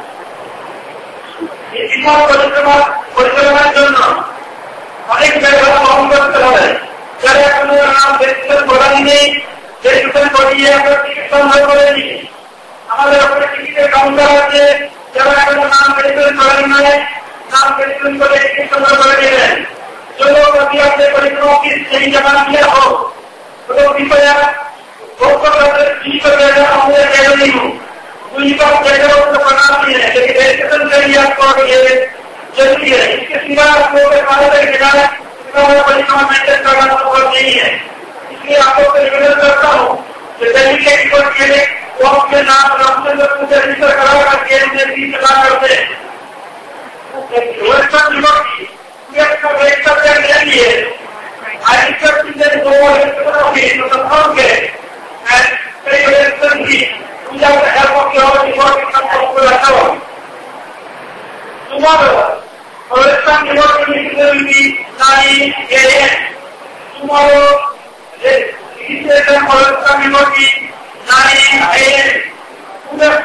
इतना परिक्रमा परिक्रमा जोड़ना अनेक जगह मोहम्मद है। जरा अपने नाम देखकर बोलेंगे, देखकर बोलिए, अगर टिकट न बोलेंगे, हमारे अपने टिकट काउंटर आते, जरा अपने नाम देखकर बोलेंगे, नाम देखकर बोलेंगे, टिकट न बोलेंगे। जो लोग अभी अपने परिक्रमा की सही जमा किया हो, तो लोग कृपया बहुत अगर जी कर देना हमने कह नहीं हूँ, तो ये बात जगह उसको बनाती है, लेकिन रजिस्ट्रेशन के लिए आपको ये जरूरी है। इसके सिवा आप लोग खाने का किनारा हमारा परिक्रमा मेंटेन करना संभव नहीं है। इसलिए आप लोग को निवेदन करता हूँ कि दिल्ली के टिकट के लिए वो अपने नाम रामचंद्र को रजिस्टर करा करके उन्हें फीस जमा करते हैं। रजिस्टर टिकट की रजिस्टर रजिस्टर नहीं है। आई रजिस्टर से दो रजिस्टर होगी तो सब के and key. We have the help of your devoted people. Tomorrow, our Islam devoted will be nine a m Tomorrow, this session for Islam devoted nine a m We have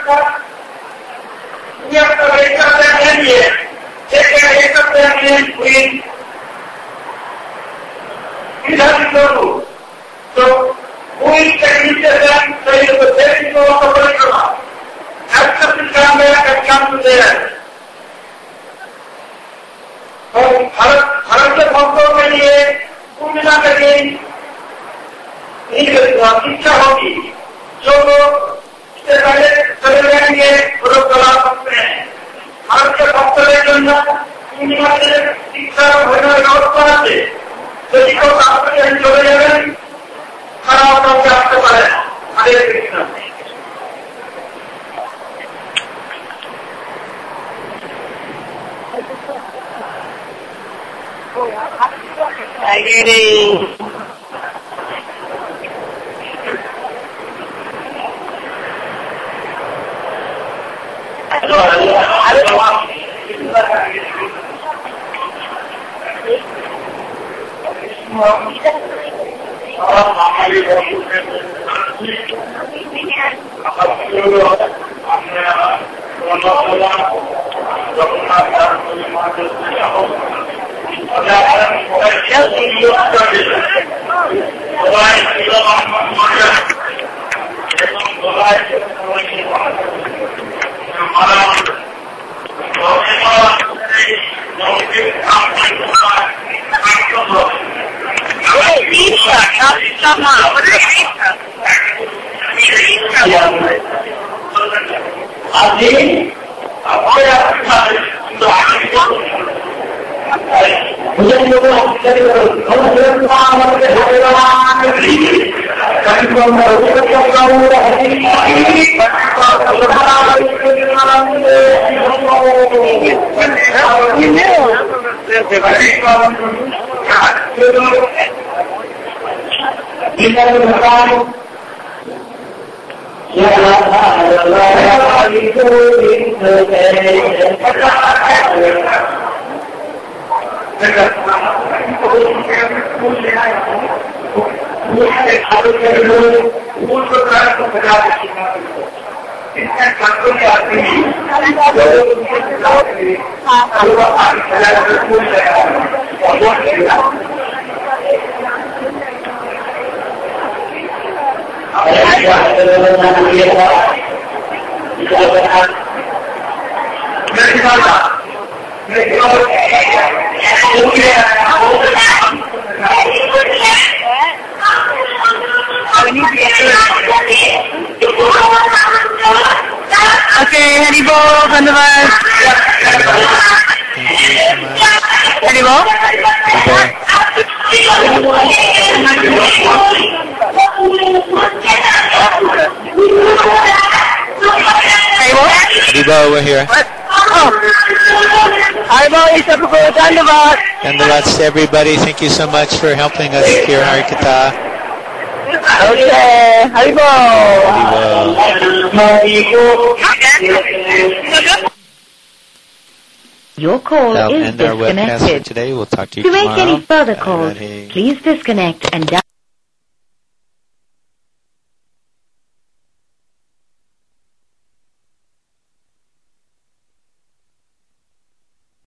to wake up at ten a m They can wake up at ten a m with we have to go. So, who is taking the time to say the best of the Parikrama? After the camera can come to there. तो भारत भारत के भक्तों के लिए पूर्णिमा के दिन शिक्षा होगी। जो लोग इससे पहले चले जाएंगे वो लोग चला सकते हैं। भारत के भक्तों के जन्म पूर्णिमा के शिक्षा होने लौट पाते यदि को आप चले जाए खड़ा होकर आपसे पढ़े। हरे कृष्ण। Agiri. Okay, Haribo, धन्यवाद। Haribo? Haribo? Haribo, we're here. Oh. Haribo, isa po po, धन्यवाद। Dhanyavad to everybody. Thank you so much for helping us here in Harikatha. Okay, Haribo. Haribo. Your call That'll is end our webcast for disconnected. today. We'll talk to you To make tomorrow. any further Bye, calls, everybody. please disconnect and dial